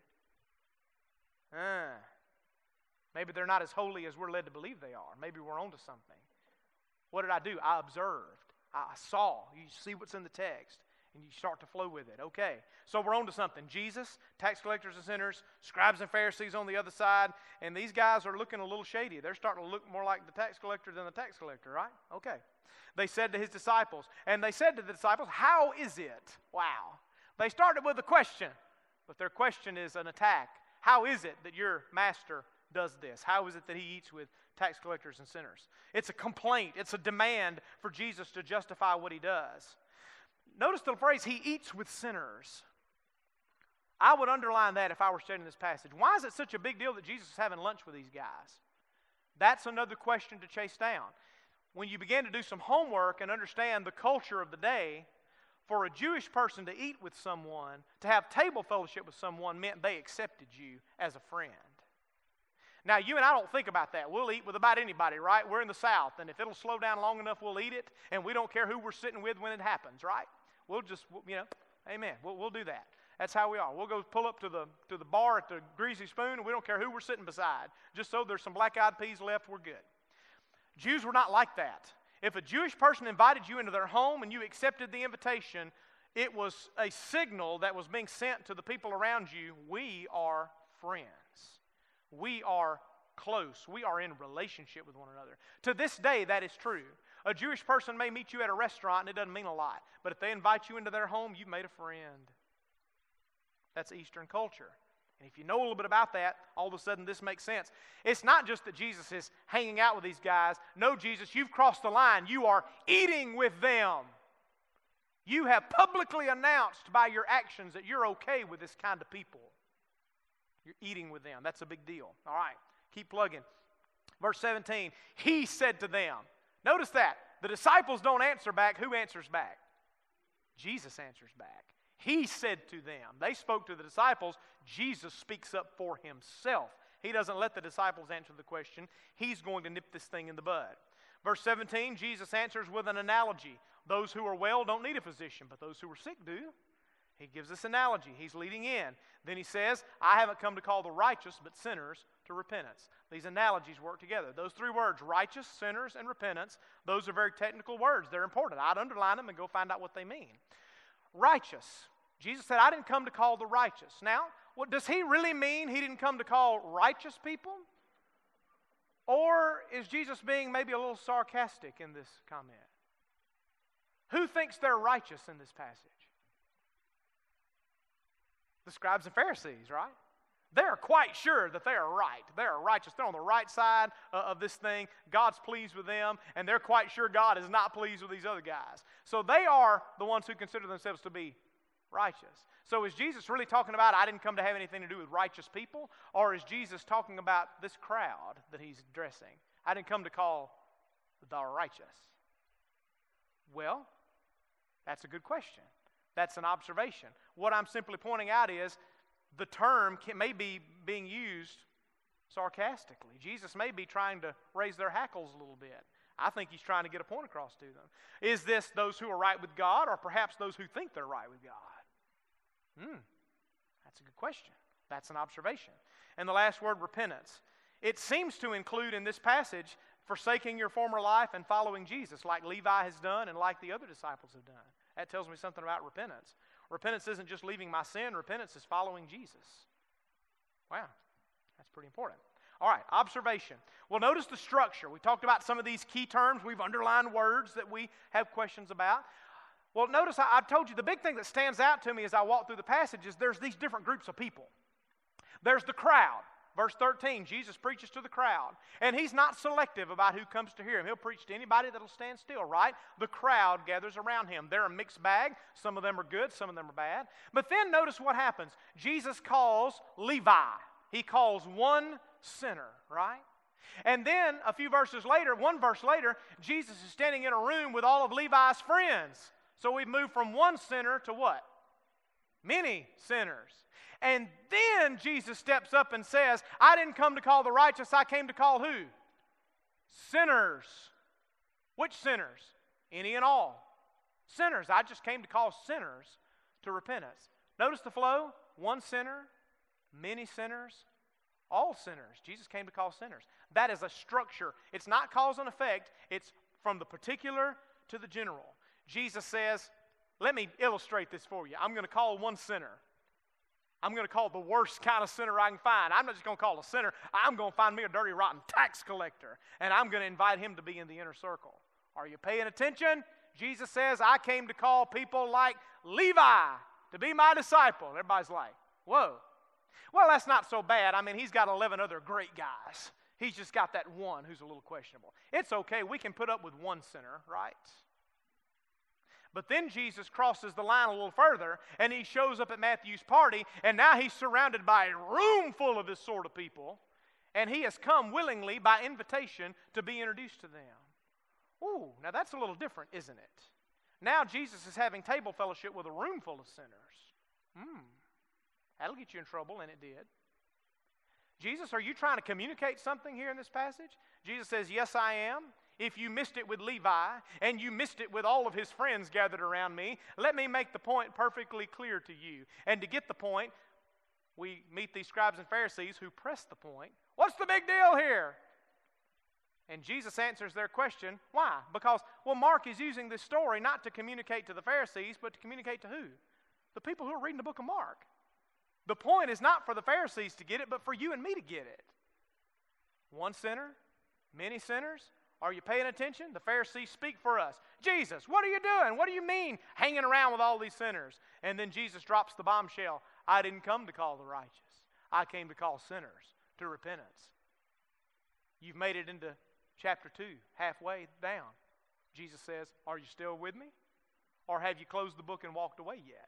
Ah, maybe they're not as holy as we're led to believe they are. Maybe we're onto something. What did I do? I observed. I saw. You see what's in the text, and you start to flow with it. Okay, so we're onto something. Jesus, tax collectors and sinners, scribes and Pharisees on the other side, and these guys are looking a little shady. They're starting to look more like the tax collector than the tax collector, right? Okay. They said to his disciples, and they said to the disciples, how is it? Wow. They started with a question, but their question is an attack. How is it that your master does this? How is it that he eats with tax collectors and sinners? It's a complaint. It's a demand for Jesus to justify what he does. Notice the phrase, he eats with sinners. I would underline that if I were studying this passage. Why is it such a big deal that Jesus is having lunch with these guys? That's another question to chase down. When you begin to do some homework and understand the culture of the day, for a Jewish person to eat with someone, to have table fellowship with someone, meant they accepted you as a friend. Now, you and I don't think about that. We'll eat with about anybody, right? We're in the South, and if it'll slow down long enough, we'll eat it, and we don't care who we're sitting with when it happens, right? We'll just, you know, amen. We'll, we'll do that. That's how we are. We'll go pull up to the to the bar at the Greasy Spoon, and we don't care who we're sitting beside. Just so there's some black-eyed peas left, we're good. Jews were not like that. If a Jewish person invited you into their home and you accepted the invitation, it was a signal that was being sent to the people around you, we are friends. We are close. We are in relationship with one another. To this day, that is true. A Jewish person may meet you at a restaurant and it doesn't mean a lot. But if they invite you into their home, you've made a friend. That's Eastern culture. And if you know a little bit about that, all of a sudden this makes sense. It's not just that Jesus is hanging out with these guys. No, Jesus, you've crossed the line. You are eating with them. You have publicly announced by your actions that you're okay with this kind of people. You're eating with them. That's a big deal. All right, keep plugging. Verse seventeen, he said to them. Notice that. The disciples don't answer back. Who answers back? Jesus answers back. He said to them. They spoke to the disciples. Jesus speaks up for himself. He doesn't let the disciples answer the question. He's going to nip this thing in the bud. Verse seventeen, Jesus answers with an analogy. Those who are well don't need a physician, but those who are sick do. He gives this analogy. He's leading in. Then he says, I haven't come to call the righteous, but sinners to repentance. These analogies work together. Those three words, righteous, sinners, and repentance, those are very technical words. They're important. I'd underline them and go find out what they mean. Righteous. Jesus said, I didn't come to call the righteous. Now, what does he really mean he didn't come to call righteous people? Or is Jesus being maybe a little sarcastic in this comment? Who thinks they're righteous in this passage? The scribes and Pharisees, right? They're quite sure that they are right. They are righteous. They're on the right side uh, of this thing. God's pleased with them, and they're quite sure God is not pleased with these other guys. So they are the ones who consider themselves to be righteous. So is Jesus really talking about, I didn't come to have anything to do with righteous people? Or is Jesus talking about this crowd that he's addressing? I didn't come to call the righteous. Well, that's a good question. That's an observation. What I'm simply pointing out is the term can, may be being used sarcastically. Jesus may be trying to raise their hackles a little bit. I think he's trying to get a point across to them. Is this those who are right with God, or perhaps those who think they're right with God? Hmm, that's a good question. That's an observation. And the last word, repentance. It seems to include in this passage forsaking your former life and following Jesus, like Levi has done and like the other disciples have done. That tells me something about repentance. Repentance isn't just leaving my sin. Repentance is following Jesus. Wow, that's pretty important. All right, observation. Well, notice the structure. We talked about some of these key terms. We've underlined words that we have questions about. Well, notice I, I told you the big thing that stands out to me as I walk through the passage is there's these different groups of people. There's the crowd. Verse thirteen, Jesus preaches to the crowd. And he's not selective about who comes to hear him. He'll preach to anybody that'll stand still, right? The crowd gathers around him. They're a mixed bag. Some of them are good, some of them are bad. But then notice what happens. Jesus calls Levi. He calls one sinner, right? And then a few verses later, one verse later, Jesus is standing in a room with all of Levi's friends. So we've moved from one sinner to what? Many sinners. And then Jesus steps up and says, I didn't come to call the righteous, I came to call who? Sinners. Which sinners? Any and all. Sinners. I just came to call sinners to repentance. Notice the flow. One sinner, many sinners, all sinners. Jesus came to call sinners. That is a structure. It's not cause and effect. It's from the particular to the general. Jesus says, let me illustrate this for you. I'm going to call one sinner. I'm going to call the worst kind of sinner I can find. I'm not just going to call a sinner. I'm going to find me a dirty, rotten tax collector, and I'm going to invite him to be in the inner circle. Are you paying attention? Jesus says, I came to call people like Levi to be my disciple. Everybody's like, whoa. Well, that's not so bad. I mean, he's got eleven other great guys. He's just got that one who's a little questionable. It's okay. We can put up with one sinner, right? But then Jesus crosses the line a little further, and he shows up at Matthew's party, and now he's surrounded by a room full of this sort of people, and he has come willingly by invitation to be introduced to them. Ooh, now that's a little different, isn't it? Now Jesus is having table fellowship with a room full of sinners. Hmm, that'll get you in trouble, and it did. Jesus, are you trying to communicate something here in this passage? Jesus says, yes, I am. If you missed it with Levi, and you missed it with all of his friends gathered around me, let me make the point perfectly clear to you. And to get the point, we meet these scribes and Pharisees who press the point. What's the big deal here? And Jesus answers their question. Why? Because, well, Mark is using this story not to communicate to the Pharisees, but to communicate to who? The people who are reading the book of Mark. The point is not for the Pharisees to get it, but for you and me to get it. One sinner, many sinners. Are you paying attention? The Pharisees speak for us. Jesus, what are you doing? What do you mean hanging around with all these sinners? And then Jesus drops the bombshell. I didn't come to call the righteous. I came to call sinners to repentance. You've made it into chapter two, halfway down. Jesus says, are you still with me? Or have you closed the book and walked away yet?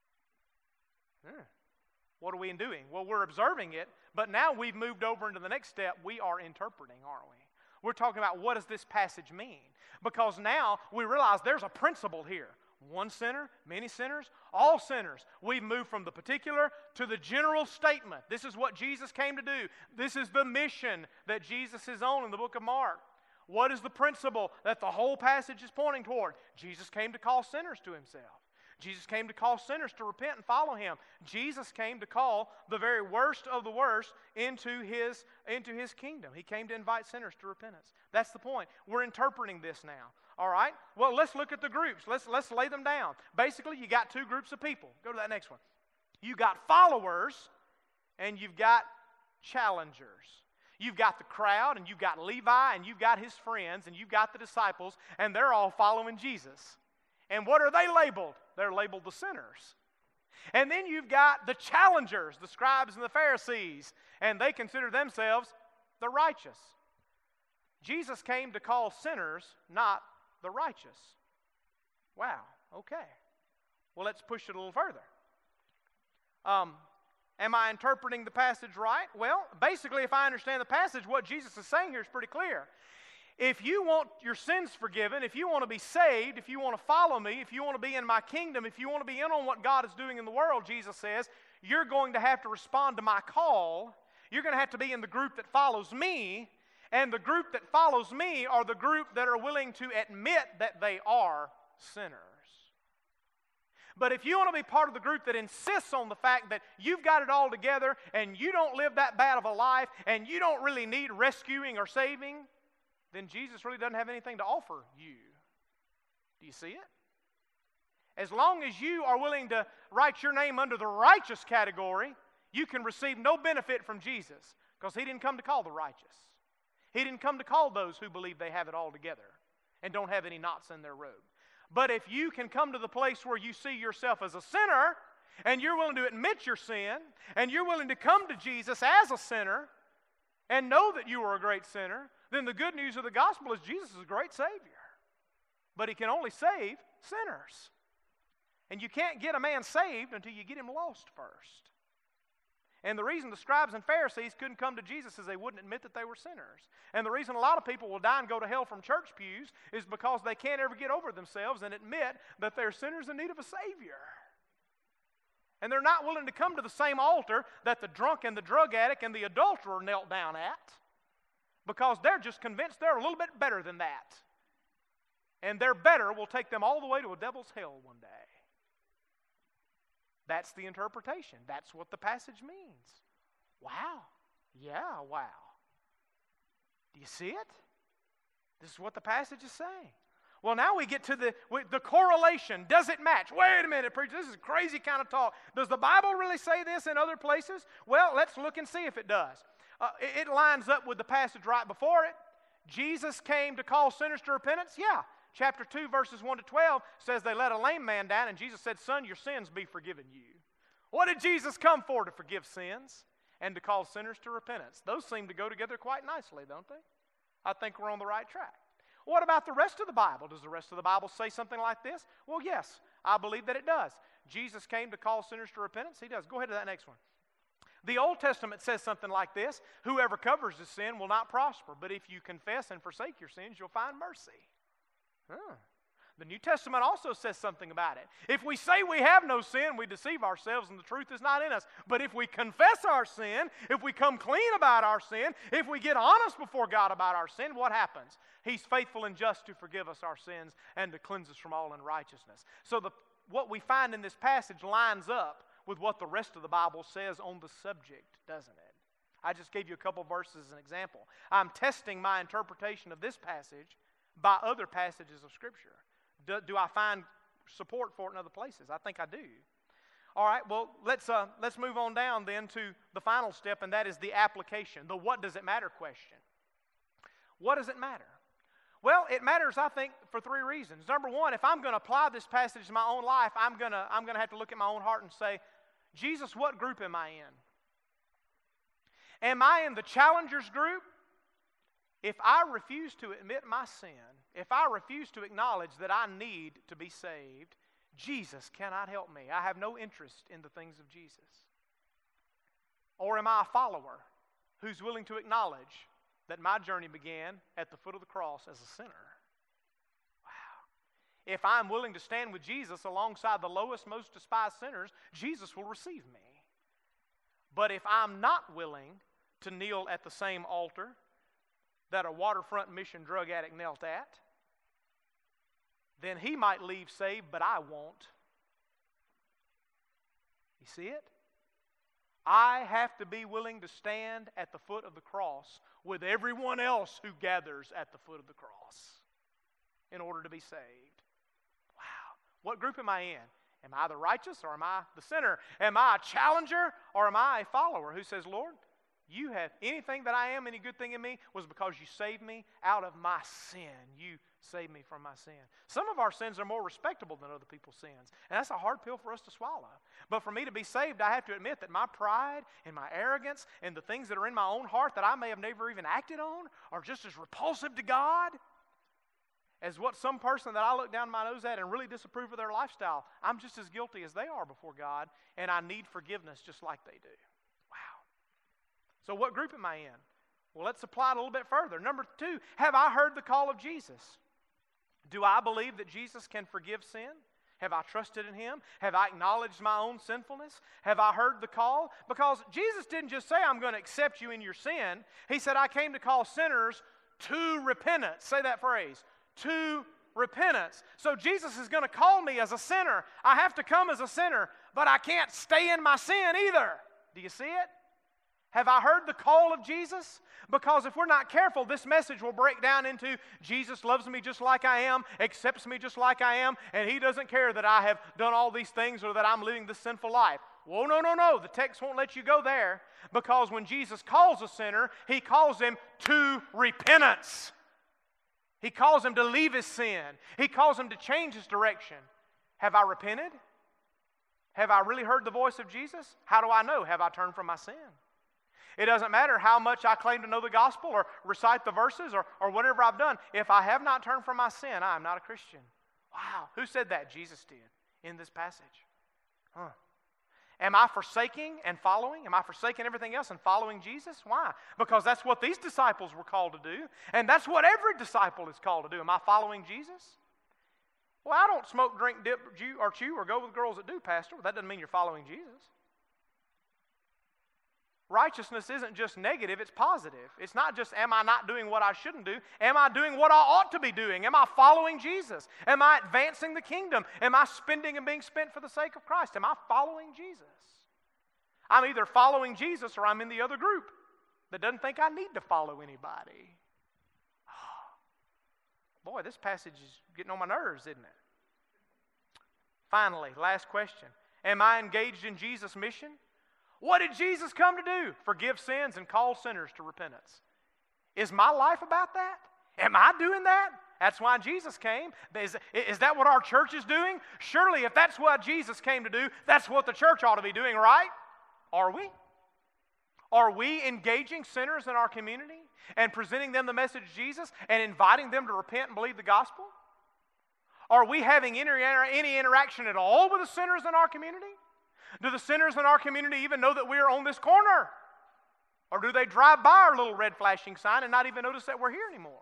Hmm. What are we doing? Well, we're observing it, but now we've moved over into the next step. We are interpreting, aren't we? We're talking about what does this passage mean? Because now we realize there's a principle here. One sinner, many sinners, all sinners. We've moved from the particular to the general statement. This is what Jesus came to do. This is the mission that Jesus is on in the book of Mark. What is the principle that the whole passage is pointing toward? Jesus came to call sinners to himself. Jesus came to call sinners to repent and follow him. Jesus came to call the very worst of the worst into his, into his kingdom. He came to invite sinners to repentance. That's the point. We're interpreting this now. All right? Well, let's look at the groups. Let's, let's lay them down. Basically, you got two groups of people. Go to that next one. You got followers and you've got challengers. You've got the crowd and you've got Levi and you've got his friends and you've got the disciples, and they're all following Jesus. And what are they labeled? They're labeled the sinners. And then you've got the challengers, the scribes and the Pharisees, and they consider themselves the righteous. Jesus came to call sinners, not the righteous. Wow, okay. Well, let's push it a little further. Um, am I interpreting the passage right? Well, basically, if I understand the passage, what Jesus is saying here is pretty clear. If you want your sins forgiven, if you want to be saved, if you want to follow me, if you want to be in my kingdom, if you want to be in on what God is doing in the world, Jesus says, you're going to have to respond to my call. You're going to have to be in the group that follows me, and the group that follows me are the group that are willing to admit that they are sinners. But if you want to be part of the group that insists on the fact that you've got it all together and you don't live that bad of a life and you don't really need rescuing or saving, then Jesus really doesn't have anything to offer you. Do you see it? As long as you are willing to write your name under the righteous category, you can receive no benefit from Jesus, because he didn't come to call the righteous. He didn't come to call those who believe they have it all together and don't have any knots in their robe. But if you can come to the place where you see yourself as a sinner and you're willing to admit your sin and you're willing to come to Jesus as a sinner and know that you are a great sinner, then the good news of the gospel is Jesus is a great Savior. But he can only save sinners. And you can't get a man saved until you get him lost first. And the reason the scribes and Pharisees couldn't come to Jesus is they wouldn't admit that they were sinners. And the reason a lot of people will die and go to hell from church pews is because they can't ever get over themselves and admit that they're sinners in need of a Savior. And they're not willing to come to the same altar that the drunk and the drug addict and the adulterer knelt down at, because they're just convinced they're a little bit better than that. And their better will take them all the way to a devil's hell one day. That's the interpretation. That's what the passage means. Wow. Yeah, wow. Do you see it? This is what the passage is saying. Well, now we get to the, the correlation. Does it match? Wait a minute, preacher. This is crazy kind of talk. Does the Bible really say this in other places? Well, let's look and see if it does. Uh, it, it lines up with the passage right before it. Jesus came to call sinners to repentance. Yeah. Chapter two, verses one to twelve says they let a lame man down, and Jesus said, son, your sins be forgiven you. What did Jesus come for? To forgive sins and to call sinners to repentance. Those seem to go together quite nicely, don't they? I think we're on the right track. What about the rest of the Bible? Does the rest of the Bible say something like this? Well, yes, I believe that it does. Jesus came to call sinners to repentance. He does. Go ahead to that next one. The Old Testament says something like this: whoever covers his sin will not prosper, but if you confess and forsake your sins, you'll find mercy. Huh. The New Testament also says something about it. If we say we have no sin, we deceive ourselves and the truth is not in us. But if we confess our sin, if we come clean about our sin, if we get honest before God about our sin, what happens? He's faithful and just to forgive us our sins and to cleanse us from all unrighteousness. So the, what we find in this passage lines up with what the rest of the Bible says on the subject, doesn't it? I just gave you a couple verses as an example. I'm testing my interpretation of this passage by other passages of Scripture. Do, do I find support for it in other places? I think I do. All right, well, let's, uh, let's move on down then to the final step, and that is the application, the what does it matter question. What does it matter? Well, it matters, I think, for three reasons. Number one, if I'm going to apply this passage to my own life, I'm going to I'm going to have to look at my own heart and say, Jesus, what group am I in? Am I in the challengers group? If I refuse to admit my sin, if I refuse to acknowledge that I need to be saved, Jesus cannot help me. I have no interest in the things of Jesus. Or am I a follower who's willing to acknowledge that my journey began at the foot of the cross as a sinner? Wow. If I'm willing to stand with Jesus alongside the lowest, most despised sinners, Jesus will receive me. But if I'm not willing to kneel at the same altar that a waterfront mission drug addict knelt at, then he might leave saved, but I won't. You see it? I have to be willing to stand at the foot of the cross with everyone else who gathers at the foot of the cross in order to be saved. Wow. What group am I in? Am I the righteous or am I the sinner? Am I a challenger or am I a follower who says, Lord, you have anything that I am, any good thing in me, was because you saved me out of my sin. You saved me from my sin. Some of our sins are more respectable than other people's sins, and that's a hard pill for us to swallow. But for me to be saved, I have to admit that my pride and my arrogance and the things that are in my own heart that I may have never even acted on are just as repulsive to God as what some person that I look down my nose at and really disapprove of their lifestyle. I'm just as guilty as they are before God, and I need forgiveness just like they do. So what group am I in? Well, let's apply it a little bit further. Number two, have I heard the call of Jesus? Do I believe that Jesus can forgive sin? Have I trusted in Him? Have I acknowledged my own sinfulness? Have I heard the call? Because Jesus didn't just say, I'm going to accept you in your sin. He said, I came to call sinners to repentance. Say that phrase, to repentance. So Jesus is going to call me as a sinner. I have to come as a sinner, but I can't stay in my sin either. Do you see it? Have I heard the call of Jesus? Because if we're not careful, this message will break down into Jesus loves me just like I am, accepts me just like I am, and He doesn't care that I have done all these things or that I'm living this sinful life. Whoa, no, no, no. The text won't let you go there, because when Jesus calls a sinner, He calls him to repentance. He calls him to leave his sin. He calls him to change his direction. Have I repented? Have I really heard the voice of Jesus? How do I know? Have I turned from my sin? It doesn't matter how much I claim to know the gospel or recite the verses or, or whatever I've done. If I have not turned from my sin, I am not a Christian. Wow. Who said that? Jesus did in this passage. Huh. Am I forsaking and following? Am I forsaking everything else and following Jesus? Why? Because that's what these disciples were called to do, and that's what every disciple is called to do. Am I following Jesus? Well, I don't smoke, drink, dip, chew, or chew, or go with girls that do, Pastor. Well, that doesn't mean you're following Jesus. Righteousness isn't just negative, it's positive. It's not just, am I not doing what I shouldn't do? Am I doing what I ought to be doing? Am I following Jesus? Am I advancing the kingdom? Am I spending and being spent for the sake of Christ? Am I following Jesus? I'm either following Jesus or I'm in the other group that doesn't think I need to follow anybody. Boy, this passage is getting on my nerves, isn't it? Finally, last question. Am I engaged in Jesus' mission? What did Jesus come to do? Forgive sins and call sinners to repentance. Is my life about that? Am I doing that? That's why Jesus came. Is, is that what our church is doing? Surely if that's what Jesus came to do, that's what the church ought to be doing, right? Are we? Are we engaging sinners in our community and presenting them the message of Jesus and inviting them to repent and believe the gospel? Are we having any, any interaction at all with the sinners in our community? Do the sinners in our community even know that we are on this corner? Or do they drive by our little red flashing sign and not even notice that we're here anymore?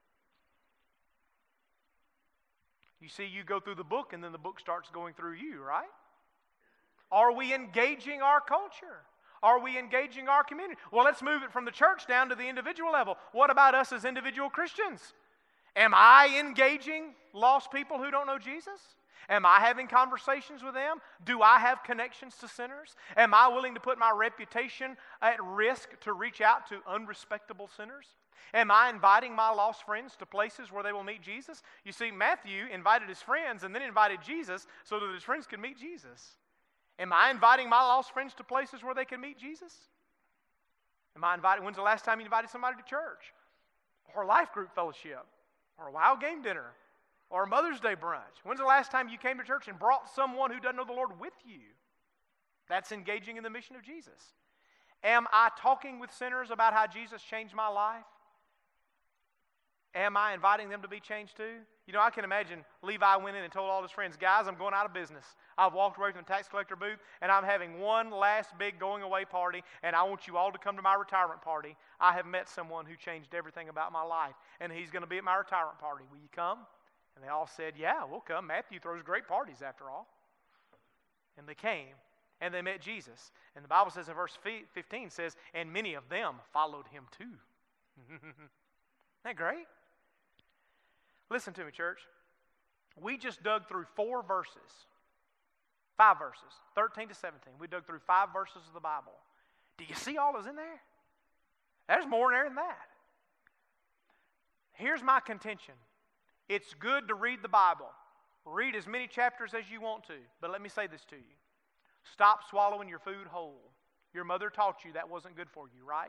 You see, you go through the book and then the book starts going through you, right? Are we engaging our culture? Are we engaging our community? Well, let's move it from the church down to the individual level. What about us as individual Christians? Am I engaging lost people who don't know Jesus? Am I having conversations with them? Do I have connections to sinners? Am I willing to put my reputation at risk to reach out to unrespectable sinners? Am I inviting my lost friends to places where they will meet Jesus? You see, Matthew invited his friends and then invited Jesus so that his friends could meet Jesus. Am I inviting my lost friends to places where they can meet Jesus? Am I inviting, when's the last time you invited somebody to church? Or a life group fellowship? Or a wild game dinner? Or a Mother's Day brunch? When's the last time you came to church and brought someone who doesn't know the Lord with you? That's engaging in the mission of Jesus. Am I talking with sinners about how Jesus changed my life? Am I inviting them to be changed too? You know, I can imagine Levi went in and told all his friends, guys, I'm going out of business. I've walked away from the tax collector booth, and I'm having one last big going away party, and I want you all to come to my retirement party. I have met someone who changed everything about my life, and he's going to be at my retirement party. Will you come? And they all said, yeah, we'll come. Matthew throws great parties after all. And they came, and they met Jesus. And the Bible says in verse fifteen says, and many of them followed him too. Isn't that great? Listen to me, church. We just dug through four verses, five verses, thirteen to seventeen. We dug through five verses of the Bible. Do you see all that's in there? There's more in there than that. Here's my contention. It's good to read the Bible. Read as many chapters as you want to. But let me say this to you. Stop swallowing your food whole. Your mother taught you that wasn't good for you, right?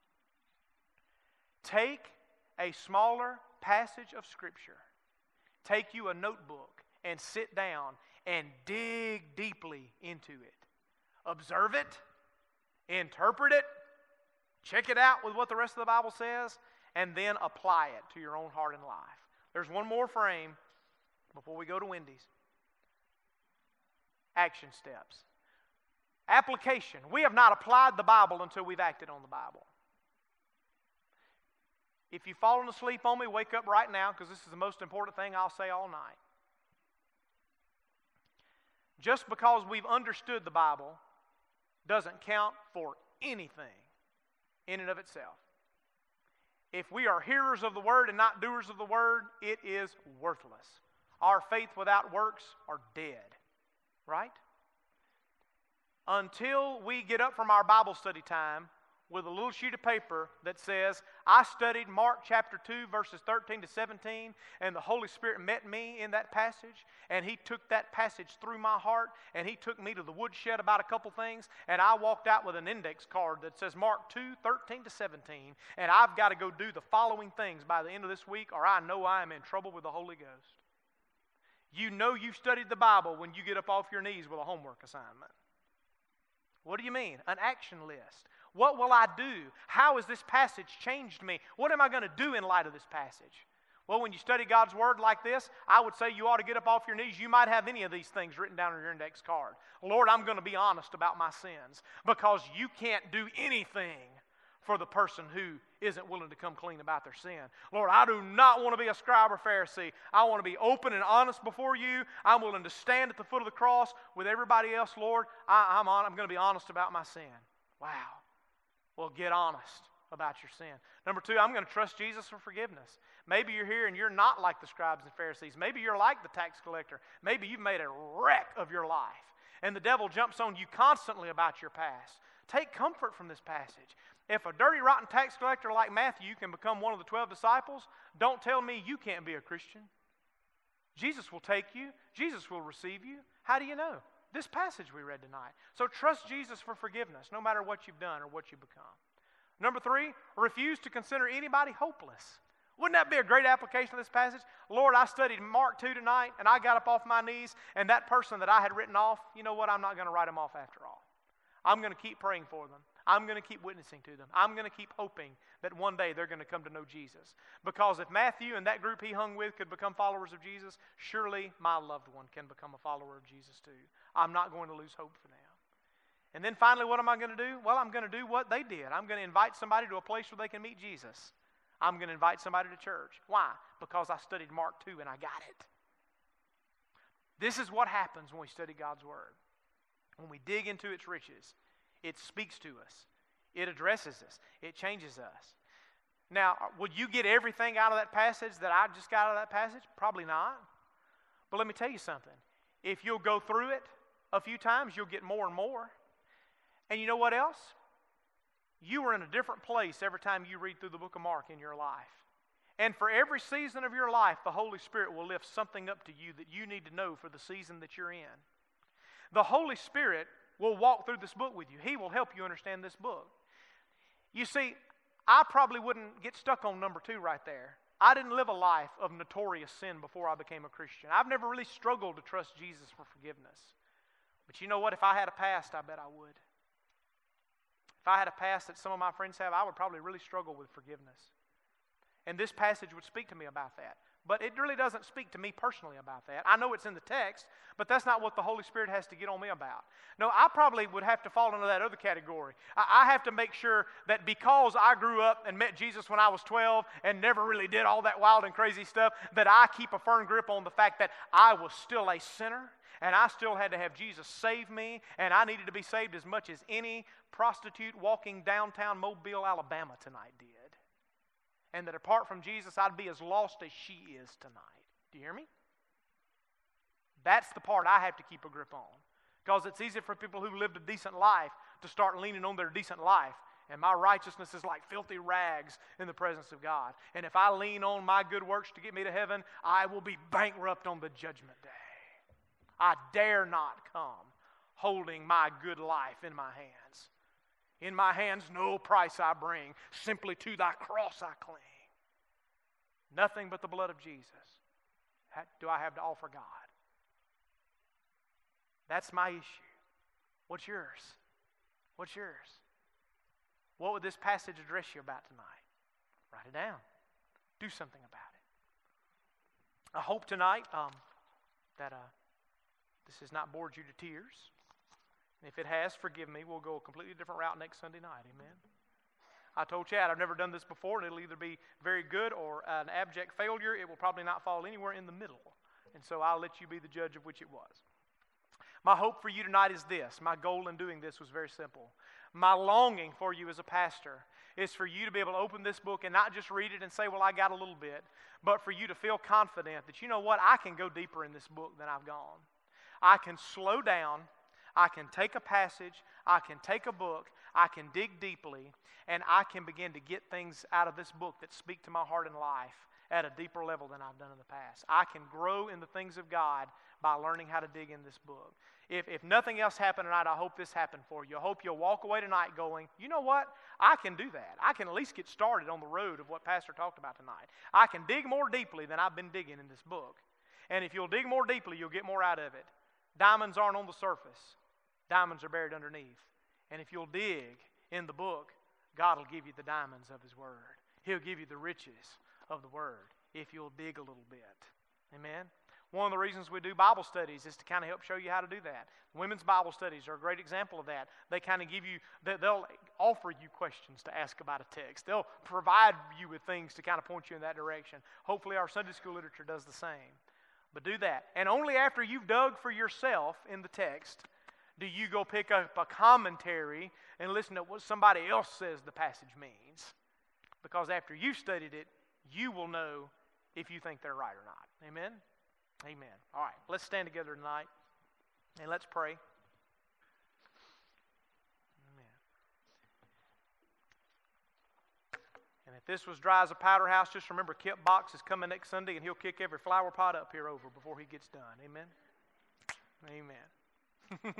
Take a smaller passage of Scripture. Take you a notebook and sit down and dig deeply into it. Observe it. Interpret it. Check it out with what the rest of the Bible says. And then apply it to your own heart and life. There's one more frame before we go to Wendy's. Action steps. Application. We have not applied the Bible until we've acted on the Bible. If you've fallen asleep on me, wake up right now, because this is the most important thing I'll say all night. Just because we've understood the Bible doesn't count for anything in and of itself. If we are hearers of the word and not doers of the word, it is worthless. Our faith without works are dead, right? Until we get up from our Bible study time with a little sheet of paper that says, I studied Mark chapter two, verses thirteen to seventeen, and the Holy Spirit met me in that passage, and He took that passage through my heart, and He took me to the woodshed about a couple things, and I walked out with an index card that says Mark two, thirteen to seventeen, and I've got to go do the following things by the end of this week, or I know I am in trouble with the Holy Ghost. You know you've studied the Bible when you get up off your knees with a homework assignment. What do you mean? An action list. What will I do? How has this passage changed me? What am I going to do in light of this passage? Well, when you study God's Word like this, I would say you ought to get up off your knees. You might have any of these things written down on your index card. Lord, I'm going to be honest about my sins, because you can't do anything for the person who isn't willing to come clean about their sin. Lord, I do not want to be a scribe or Pharisee. I want to be open and honest before you. I'm willing to stand at the foot of the cross with everybody else, Lord. I, I'm, on, I'm going to be honest about my sin. Wow. Well, get honest about your sin. Number two, I'm going to trust Jesus for forgiveness. Maybe you're here and you're not like the scribes and Pharisees. Maybe you're like the tax collector. Maybe you've made a wreck of your life, and the devil jumps on you constantly about your past. Take comfort from this passage. If a dirty, rotten tax collector like Matthew can become one of the twelve disciples, don't tell me you can't be a Christian. Jesus will take you. Jesus will receive you. How do you know? This passage we read tonight. So trust Jesus for forgiveness, no matter what you've done or what you've become. Number three, refuse to consider anybody hopeless. Wouldn't that be a great application of this passage? Lord, I studied Mark two tonight, and I got up off my knees, and that person that I had written off, you know what? I'm not going to write them off after all. I'm going to keep praying for them. I'm going to keep witnessing to them. I'm going to keep hoping that one day they're going to come to know Jesus. Because if Matthew and that group he hung with could become followers of Jesus, surely my loved one can become a follower of Jesus too. I'm not going to lose hope for them. And then finally, what am I going to do? Well, I'm going to do what they did. I'm going to invite somebody to a place where they can meet Jesus. I'm going to invite somebody to church. Why? Because I studied Mark two and I got it. This is what happens when we study God's Word. When we dig into its riches, it speaks to us. It addresses us. It changes us. Now, would you get everything out of that passage that I just got out of that passage? Probably not. But let me tell you something. If you'll go through it a few times, you'll get more and more. And you know what else? You are in a different place every time you read through the book of Mark in your life. And for every season of your life, the Holy Spirit will lift something up to you that you need to know for the season that you're in. The Holy Spirit will walk through this book with you. He will help you understand this book. You see, I probably wouldn't get stuck on number two right there. I didn't live a life of notorious sin before I became a Christian. I've never really struggled to trust Jesus for forgiveness. But you know what? If I had a past, I bet I would. If I had a past that some of my friends have, I would probably really struggle with forgiveness. And this passage would speak to me about that. But it really doesn't speak to me personally about that. I know it's in the text, but that's not what the Holy Spirit has to get on me about. No, I probably would have to fall into that other category. I, I have to make sure that because I grew up and met Jesus when I was twelve and never really did all that wild and crazy stuff, that I keep a firm grip on the fact that I was still a sinner, and I still had to have Jesus save me, and I needed to be saved as much as any prostitute walking downtown Mobile, Alabama tonight did. And that apart from Jesus, I'd be as lost as she is tonight. Do you hear me? That's the part I have to keep a grip on. Because it's easy for people who lived a decent life to start leaning on their decent life. And my righteousness is like filthy rags in the presence of God. And if I lean on my good works to get me to heaven, I will be bankrupt on the judgment day. I dare not come holding my good life in my hands. In my hands no price I bring, simply to thy cross I cling. Nothing but the blood of Jesus do I have to offer God. That's my issue. What's yours? What's yours? What would this passage address you about tonight? Write it down. Do something about it. I hope tonight um, that uh, this has not bored you to tears. If it has, forgive me. We'll go a completely different route next Sunday night. Amen. I told Chad I've never done this before, and it'll either be very good or an abject failure. It will probably not fall anywhere in the middle. And so I'll let you be the judge of which it was. My hope for you tonight is this. My goal in doing this was very simple. My longing for you as a pastor is for you to be able to open this book and not just read it and say, well, I got a little bit, but for you to feel confident that, you know what, I can go deeper in this book than I've gone. I can slow down. I can take a passage, I can take a book, I can dig deeply, and I can begin to get things out of this book that speak to my heart and life at a deeper level than I've done in the past. I can grow in the things of God by learning how to dig in this book. If, if nothing else happened tonight, I hope this happened for you. I hope you'll walk away tonight going, you know what? I can do that. I can at least get started on the road of what Pastor talked about tonight. I can dig more deeply than I've been digging in this book. And if you'll dig more deeply, you'll get more out of it. Diamonds aren't on the surface. Diamonds are buried underneath. And if you'll dig in the book, God will give you the diamonds of His Word. He'll give you the riches of the Word. if you'll dig a little bit. Amen? One of the reasons we do Bible studies is to kind of help show you how to do that. Women's Bible studies are a great example of that. They kind of give you, they'll offer you questions to ask about a text. They'll provide you with things to kind of point you in that direction. Hopefully our Sunday school literature does the same. But do that. And only after you've dug for yourself in the text do you go pick up a commentary and listen to what somebody else says the passage means. Because after you've studied it, you will know if you think they're right or not. Amen? Amen. All right, let's stand together tonight and let's pray. Amen. And if this was dry as a powder house, just remember Kip Box is coming next Sunday and he'll kick every flower pot up here over before he gets done. Amen? Amen.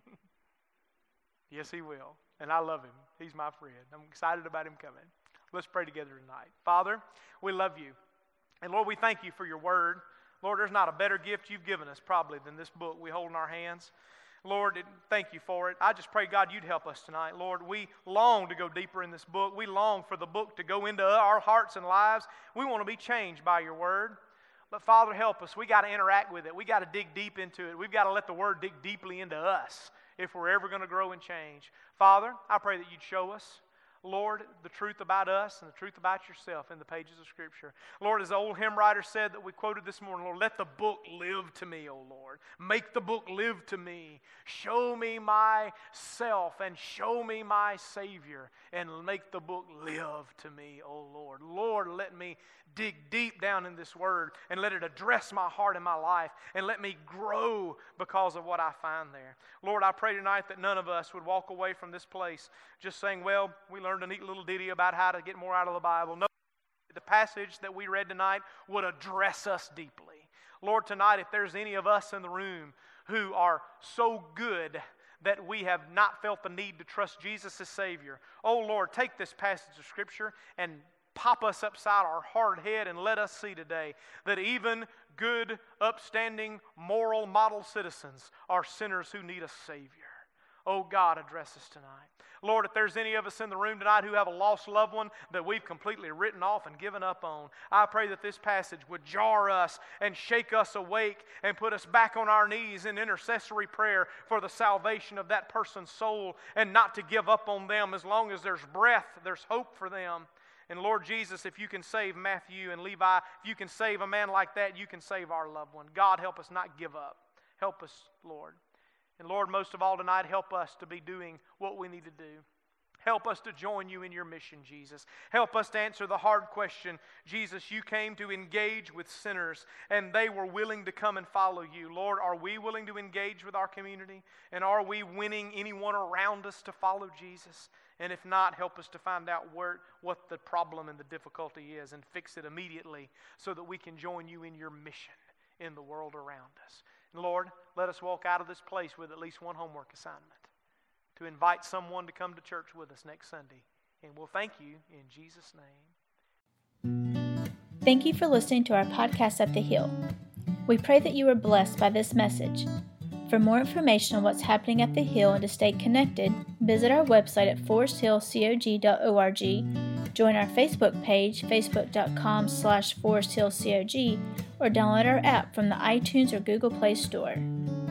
Yes, he will. And I love him. He's my friend. I'm excited about him coming. Let's pray together tonight. Father, we love you. And Lord, we thank you for your word. Lord, there's not a better gift you've given us probably than this book we hold in our hands. Lord, thank you for it. I just pray, God, you'd help us tonight. Lord, we long to go deeper in this book. We long for the book to go into our hearts and lives. We want to be changed by your word. But Father, help us. We got to interact with it. We got to dig deep into it. We've got to let the word dig deeply into us if we're ever going to grow and change. Father, I pray that you'd show us, Lord, the truth about us and the truth about yourself in the pages of Scripture. Lord, as the old hymn writer said that we quoted this morning, Lord, let the book live to me, O Lord. Make the book live to me. Show me myself and show me my Savior and make the book live to me, O Lord. Lord, let me dig deep down in this word and let it address my heart and my life and let me grow because of what I find there. Lord, I pray tonight that none of us would walk away from this place just saying, well, we learned a neat little ditty about how to get more out of the Bible. No, the passage that we read tonight would address us deeply. Lord, tonight, if there's any of us in the room who are so good that we have not felt the need to trust Jesus as Savior, oh Lord, take this passage of Scripture and pop us upside our hard head and let us see today that even good, upstanding, moral model citizens are sinners who need a Savior. Oh God, address us tonight. Lord, if there's any of us in the room tonight who have a lost loved one that we've completely written off and given up on, I pray that this passage would jar us and shake us awake and put us back on our knees in intercessory prayer for the salvation of that person's soul and not to give up on them. As long as there's breath, there's hope for them. And Lord Jesus, if you can save Matthew and Levi, if you can save a man like that, you can save our loved one. God, help us not give up. Help us, Lord. And Lord, most of all tonight, help us to be doing what we need to do. Help us to join you in your mission, Jesus. Help us to answer the hard question. Jesus, you came to engage with sinners, and they were willing to come and follow you. Lord, are we willing to engage with our community? And are we winning anyone around us to follow Jesus? And if not, help us to find out where, what the problem and the difficulty is and fix it immediately so that we can join you in your mission in the world around us. And Lord, let us walk out of this place with at least one homework assignment, to invite someone to come to church with us next Sunday. And we'll thank you in Jesus' name. Thank you for listening to our podcast Up the Hill. We pray that you were blessed by this message. For more information on what's happening at the Hill and to stay connected, visit our website at forest hill cog dot org, join our Facebook page, facebook.com slash Forest Hill COG, or download our app from the iTunes or Google Play Store.